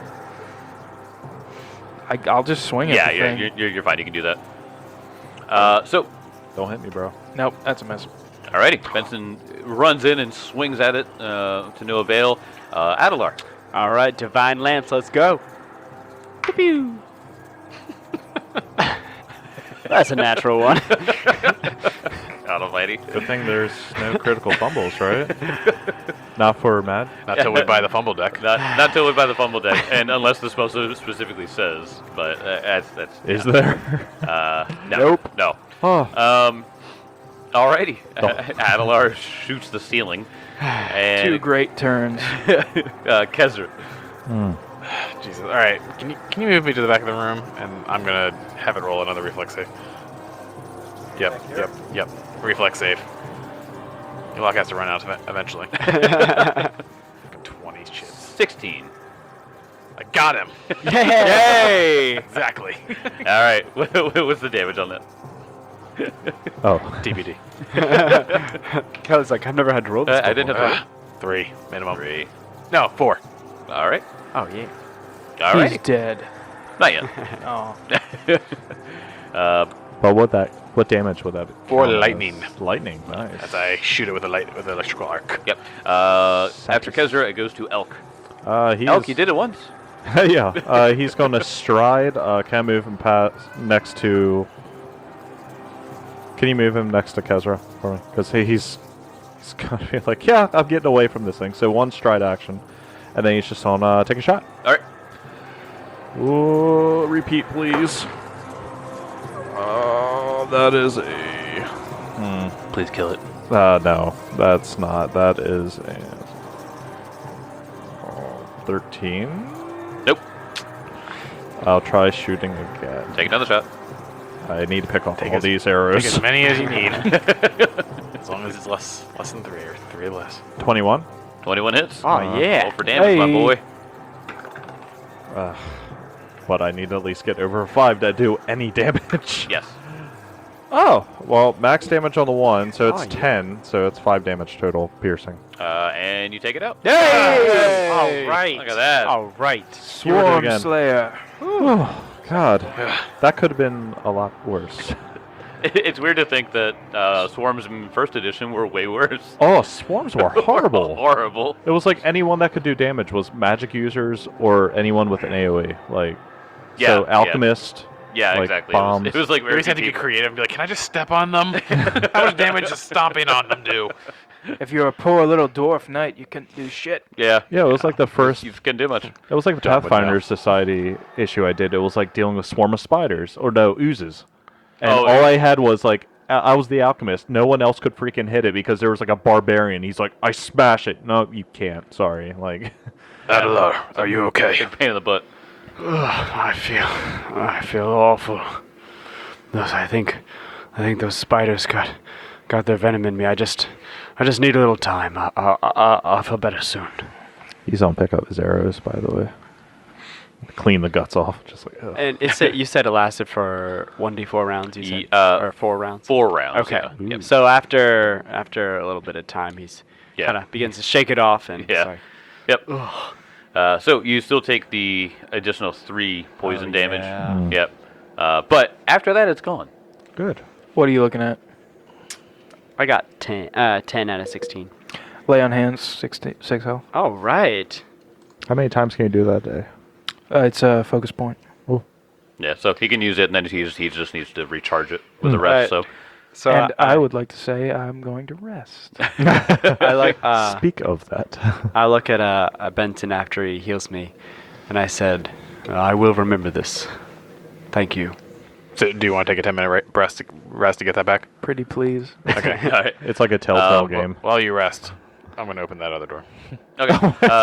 I'll just swing it. Yeah, you're fine. You can do that. So, Don't hit me, bro. Nope, that's a miss. alrighty, Benson runs in and swings at it to no avail. Adelar. All right, Divine Lance, let's go. Pew. That's a natural one. God almighty. Good thing there's no critical fumbles, right? Not for Matt. Not till we buy the fumble deck. Not till we buy the fumble deck, and unless the spell specifically says, but that's Is there? no, Nope. no. Oh. Alrighty, Adelar shoots the ceiling, 2 and great turns. Kezra. Jesus. All right. Can you move me to the back of the room, and I'm gonna have it roll another reflex save. Yep. Reflex save. Your luck has to run out eventually. 20 shit. 16. I got him. Yay! Exactly. Alright, what's the damage on that? Oh. TBD. I was like, I've never had to roll this. I didn't have to. 3 minimum. 3. No, 4. Alright. Oh yeah. He's Alright. dead. Not yet. Oh. But what damage would that be? For count as? lightning. Lightning, nice. As I shoot it with an electrical arc. Yep. After Kezra, it goes to Elk. He's, Elk, you did it once. yeah. He's going to stride. Can I move him past next to? Can you move him next to Kezra for me? Because he's gonna be like, yeah, I'm getting away from this thing. So 1 stride action, and then he's just on take a shot. Alright. Ooh, repeat, please. That is a. Please kill it. No, that's not. That is a 13. Nope. I'll try shooting again. Take another shot. I need to pick off Take all as- these Take arrows. as many as you need. As long as it's less than 3 or 3 less. 21. 21 hits. Oh, yeah. Roll for damage, my Hey. boy. But I need to at least get over 5 to do any damage. Yes. Oh, well, max damage on the 1, so it's Oh, yeah. 10, so it's 5 damage total piercing. And you take it out. Hey! All right. Look at that. All right. You were Swarm again. Slayer. Oh, God. That could have been a lot worse. It's weird to think that swarms in first edition were way worse. Oh, swarms were horrible. Horrible. It was like anyone that could do damage was magic users or anyone with an AoE. Like, Yeah, so yeah. alchemist. Yeah, like exactly. bombs. It was like We very just had to few get people. creative and be like, can I just step on them? How much damage does stomping on them do? If you're a poor little dwarf knight, you can't do shit. Yeah. Yeah, it was like the first. You couldn't do much. It was like the Done with Pathfinder now. Society issue I did. It was like dealing with swarm of spiders or no oozes, and Oh, all yeah. I had was like I was the alchemist. No one else could freaking hit it because there was like a barbarian. He's like, I smash it. No, you can't. Sorry. Like, Adelar, are you okay? Big pain in the butt. I feel awful. I think those spiders got their venom in me. I just need a little time. I'll feel better soon. he's on pick up his arrows, by the way. Clean the guts off, just like. Ugh. And you said it lasted for 1d4 rounds. You said, or 4 rounds. 4 rounds. Okay. Yeah. Yep. So after a little bit of time, he's Yeah. kind of begins to shake it off and Yeah. sorry. Yep. So you still take the additional 3 poison Oh, damage. yeah. Yep. But after that, it's gone. Good. What are you looking at? I got 10 out of 16. Lay on hands, 6 health. All right. How many times can you do that day? It's a focus point. Yeah. So he can use it, and then he just needs to recharge it with the rest. Right. So So And I would like to say I'm going to rest. I like Speak of that. I look at Benton after he heals me, and I said, "I will remember this. Thank you." So, do you want to take a 10-minute rest to get that back? Pretty please. Okay. all right. It's like a telltale Um, game. While you rest, I'm going to open that other door. Okay.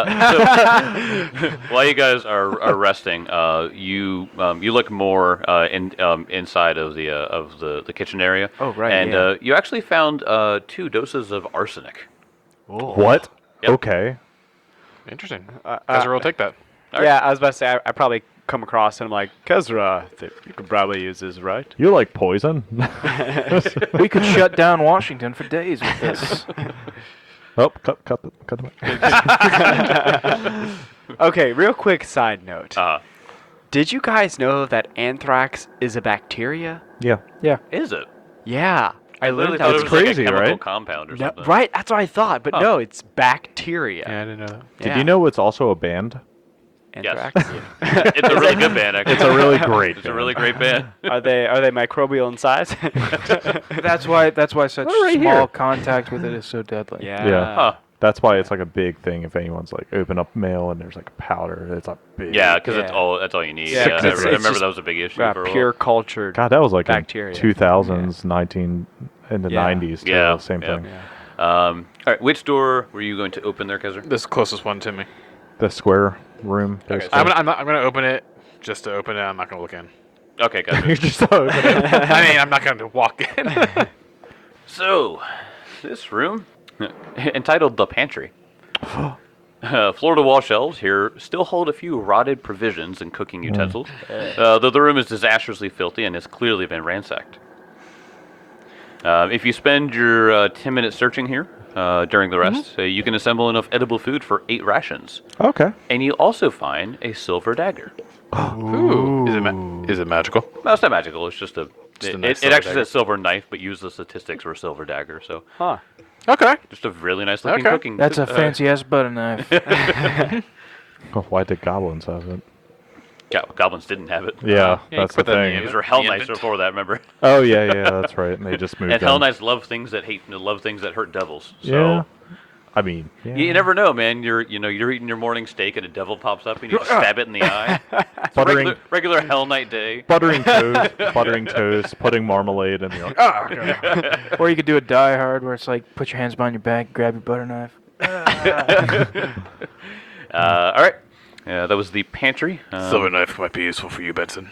So while you guys are resting, you look more inside of the kitchen area. Oh, right, And yeah. you actually found 2 doses of arsenic. What? Yep. Okay. Interesting. Ezra will take that. All right. Yeah, I was about to say I probably come across and I'm like, Kezra, you could probably use this, right? You like poison? We could shut down Washington for days with this. Oh, cut the Okay, real quick side note. Uh, Did you guys know that anthrax is a bacteria? Yeah. Yeah. is it? Yeah. I Literally learned thought that. it was crazy, like a chemical right? compound or No, something. right, that's what I thought, but Huh. no, it's bacteria. Yeah, I didn't know that. Did Yeah. you know it's also a band? Yes. Anthrax? It's a really good band, actually. It's a really great It's a really great band. Are they microbial in size? That's why such right small here. contact with it is so deadly. Yeah. Huh. That's why it's like a big thing if anyone's like open up mail and there's like a powder. It's a big. Yeah, because Yeah. that's all you need. Yeah, Yeah, 'cause I it's remember just, that was a big issue for a while. pure cultured. God, that was like bacteria. in 2000s, 19 in the Yeah. 90s. Too, Yeah, same yeah. thing. All right, which door were you going to open there, Kezar? This is the closest one to me. The square room. Okay, basically. I'm gonna open it just to open it. I'm not gonna look in. Okay, You're gotcha. just open it. I mean, I'm not gonna walk in. So, this room, entitled The Pantry. Floor-to-wall shelves here still hold a few rotted provisions and cooking utensils, though the room is disastrously filthy and has clearly been ransacked. If you spend your 10 minutes searching here during the rest, you can assemble enough edible food for 8 rations. Okay. And you also find a silver dagger. Ooh. Is it magical? No, it's not magical. It's just a it nice it silver actually dagger. says silver knife, but use the statistics for a silver dagger. So Huh. Okay. just a really nice looking Okay. cooking. That's a fancy ass butter knife. Oh, why did goblins have it? Goblins didn't have it. Yeah, yeah, that's the put that in thing. the These were Hell The Knights invent- before that. Remember? Oh yeah, that's right. And they just moved. And Hell in. Knights love things that hurt devils. So Yeah. I mean, yeah. you never know, man. You're eating your morning steak and a devil pops up and you just stab it in the eye. It's a Buttering- regular Hell Knight day. buttering toast, putting marmalade, and you're like, ah, okay. Or you could do a Die Hard where it's like, put your hands behind your back, grab your butter knife. All right. That was the pantry. Silver knife might be useful for you, Benson.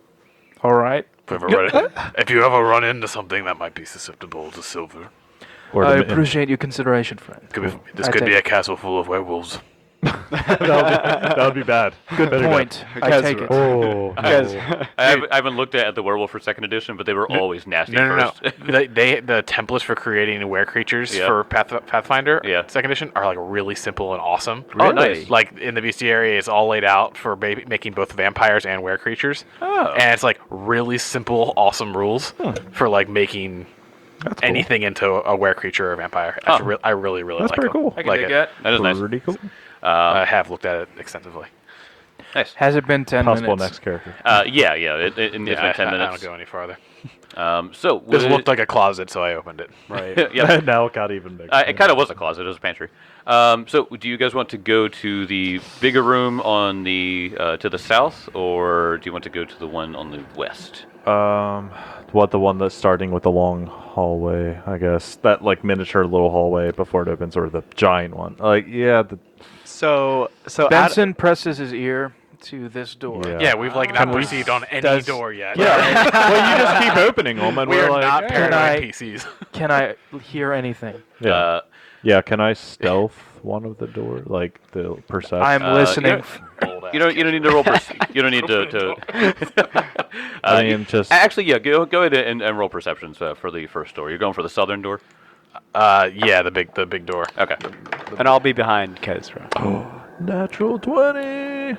All right. If you ever run into something that might be susceptible to silver. Or I the- appreciate your consideration, friend. This I could be take a castle full of werewolves. that would be bad. Good Better go. point. I take it. Oh, I haven't looked at the werewolf for second edition, but they were always nasty No. first. The templates for creating were creatures Yeah. for Pathfinder Yeah. second edition are like really simple and awesome. Oh, nice. Like in the bestiary, it's all laid out for making both vampires and were creatures. Oh. And it's like really simple, awesome rules for like making anything into a were creature or vampire. I really That's like pretty them. cool. I can Like dig it. that. That is nice. pretty cool. I have looked at it extensively. Nice. Has it been 10 Possible minutes? next character. Yeah. It's been 10 I minutes. don't go any farther. So This would- looked like a closet, so I opened it. Right. yeah. Now it got even bigger. It kind of was a closet. It was a pantry. So, do you guys want to go to the bigger room on the to the south, or do you want to go to the one on the west? The one that's starting with the long hallway, I guess. That like miniature little hallway before it opens, or the giant one. Like, yeah, So Benson presses his ear to this door. Yeah. Yeah, we've like Can not we- proceeded on any does- door yet. yeah. well, you just keep opening them, and we we're are like, not yeah. paranoid I- PCs. Can I hear anything? Yeah. Yeah. Can I stealth one of the door, like the perception? I'm listening. You don't need to roll. You don't need to. I mean, just Actually, yeah. Go ahead and roll perceptions for the first door. You're going for the southern door. Yeah, the big door. Okay. and I'll be behind Kezra. natural 20.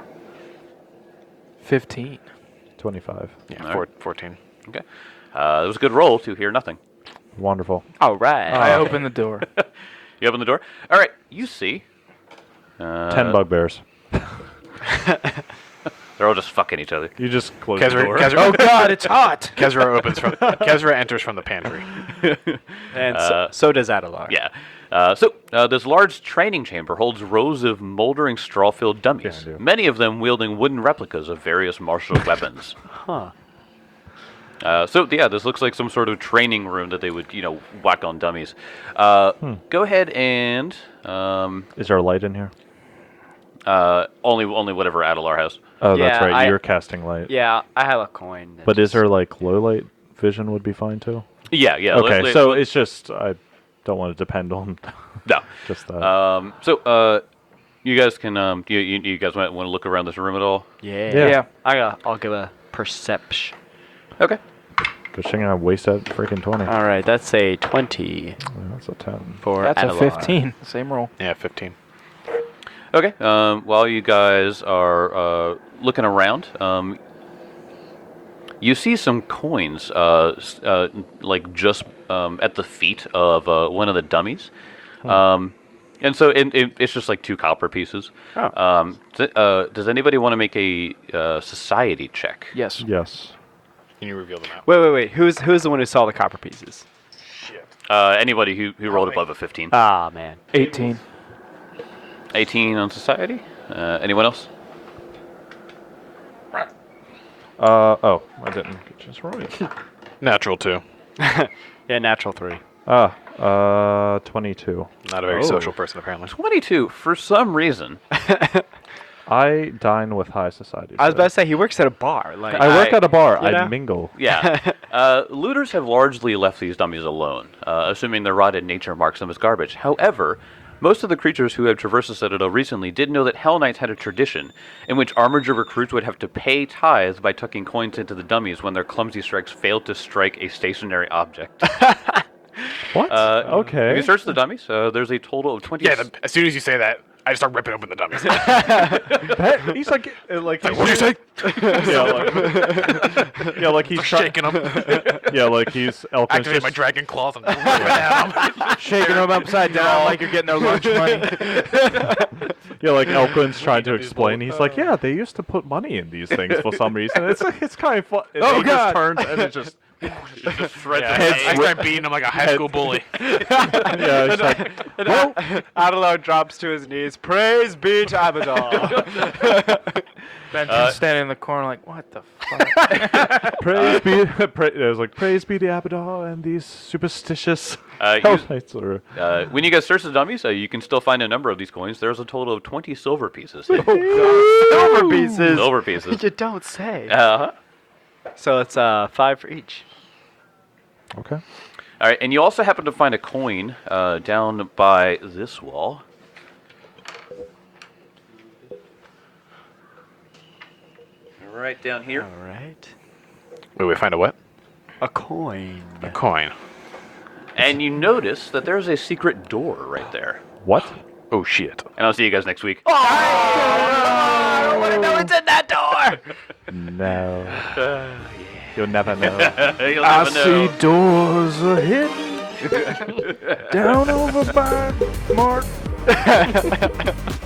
15. 25. Yeah, All right. 14. Okay. It was a good roll to hear nothing. Wonderful. All right. I open the door. You open the door. All right. You see. 10 bugbears. They're all just fucking each other. You just close the door. Oh God, it's hot. Kezra enters from the pantry. And so does Adelar. Yeah. This large training chamber holds rows of moldering straw-filled dummies, Yeah, I do. many of them wielding wooden replicas of various martial weapons. Huh. This looks like some sort of training room that they would, whack on dummies. Go ahead and Is there a light in here? only whatever Adelar has. Oh, that's Yeah, right. I- You're casting light. Yeah, I have a coin. that But is just- there like low light vision would be fine too? Yeah. Okay, so it's just I don't want to depend on no. just that. You guys can you guys might want to look around this room at all. Yeah. Yeah. I'll give a perception. Okay. Good thing I waste that freaking 20. All right, that's a 20 Yeah, that's a 10. for That's a Adelar. 15. Same roll. Yeah, 15. Okay. While you guys are looking around, you see some coins, like just at the feet of one of the dummies, and so it's just like 2 copper pieces. Oh. Does anybody want to make a society check? Yes. Yes. Can you reveal them out? Wait. Who's the one who saw the copper pieces? Anybody who rolled above a 15. Ah, man. 18. 18 on society. Anyone else? Oh, I didn't just roll it. Natural 2. Yeah, natural 3. 22. Not a very social person, apparently. 22. For some reason, I dine with high society. I was today. about to say he works at a bar. Like I work at a bar. you know? I mingle. yeah. Looters have largely left these dummies alone, assuming their rotted nature marks them as garbage. However, most of the creatures who have traversed the Citadel recently did know that Hell Knights had a tradition in which armored recruits would have to pay tithes by tucking coins into the dummies when their clumsy strikes failed to strike a stationary object. What? Okay. If you search the dummies, there's a total of 20. Yeah, as soon as you say that, I just start ripping open the dummies. He's like What'd you say? yeah, like he's Shaking them. Yeah, like he's Elkin's Activate just my dragon claws and ripping at them. Shaking them upside down like you're getting their lunch money. yeah, like Elkin's trying to explain. He's like, yeah, they used to put money in these things for some reason. It's kind of fun. Oh, he God. just turns and it just I start beating him like a high school bully. yeah. It's like, Well, Adelar drops to his knees. Praise be to Abaddon. Benjamin's standing in the corner like, what the fuck? praise be. It was like praise be to Abaddon and these superstitious Hell Knights. Or When you guys search the dummies, you can still find a number of these coins. There's a total of 20 silver pieces. Silver pieces. Silver pieces. You don't say. Uh-huh. So it's 5 for each. okay. All right, and you also happen to find a coin down by this wall. Right down here. All right. Wait, we find a what? A coin. A coin. And you notice that there's a secret door right there. What? Oh shit. And I'll see you guys next week. No. You'll never know. You'll I never know. see doors are hidden down over by Mark.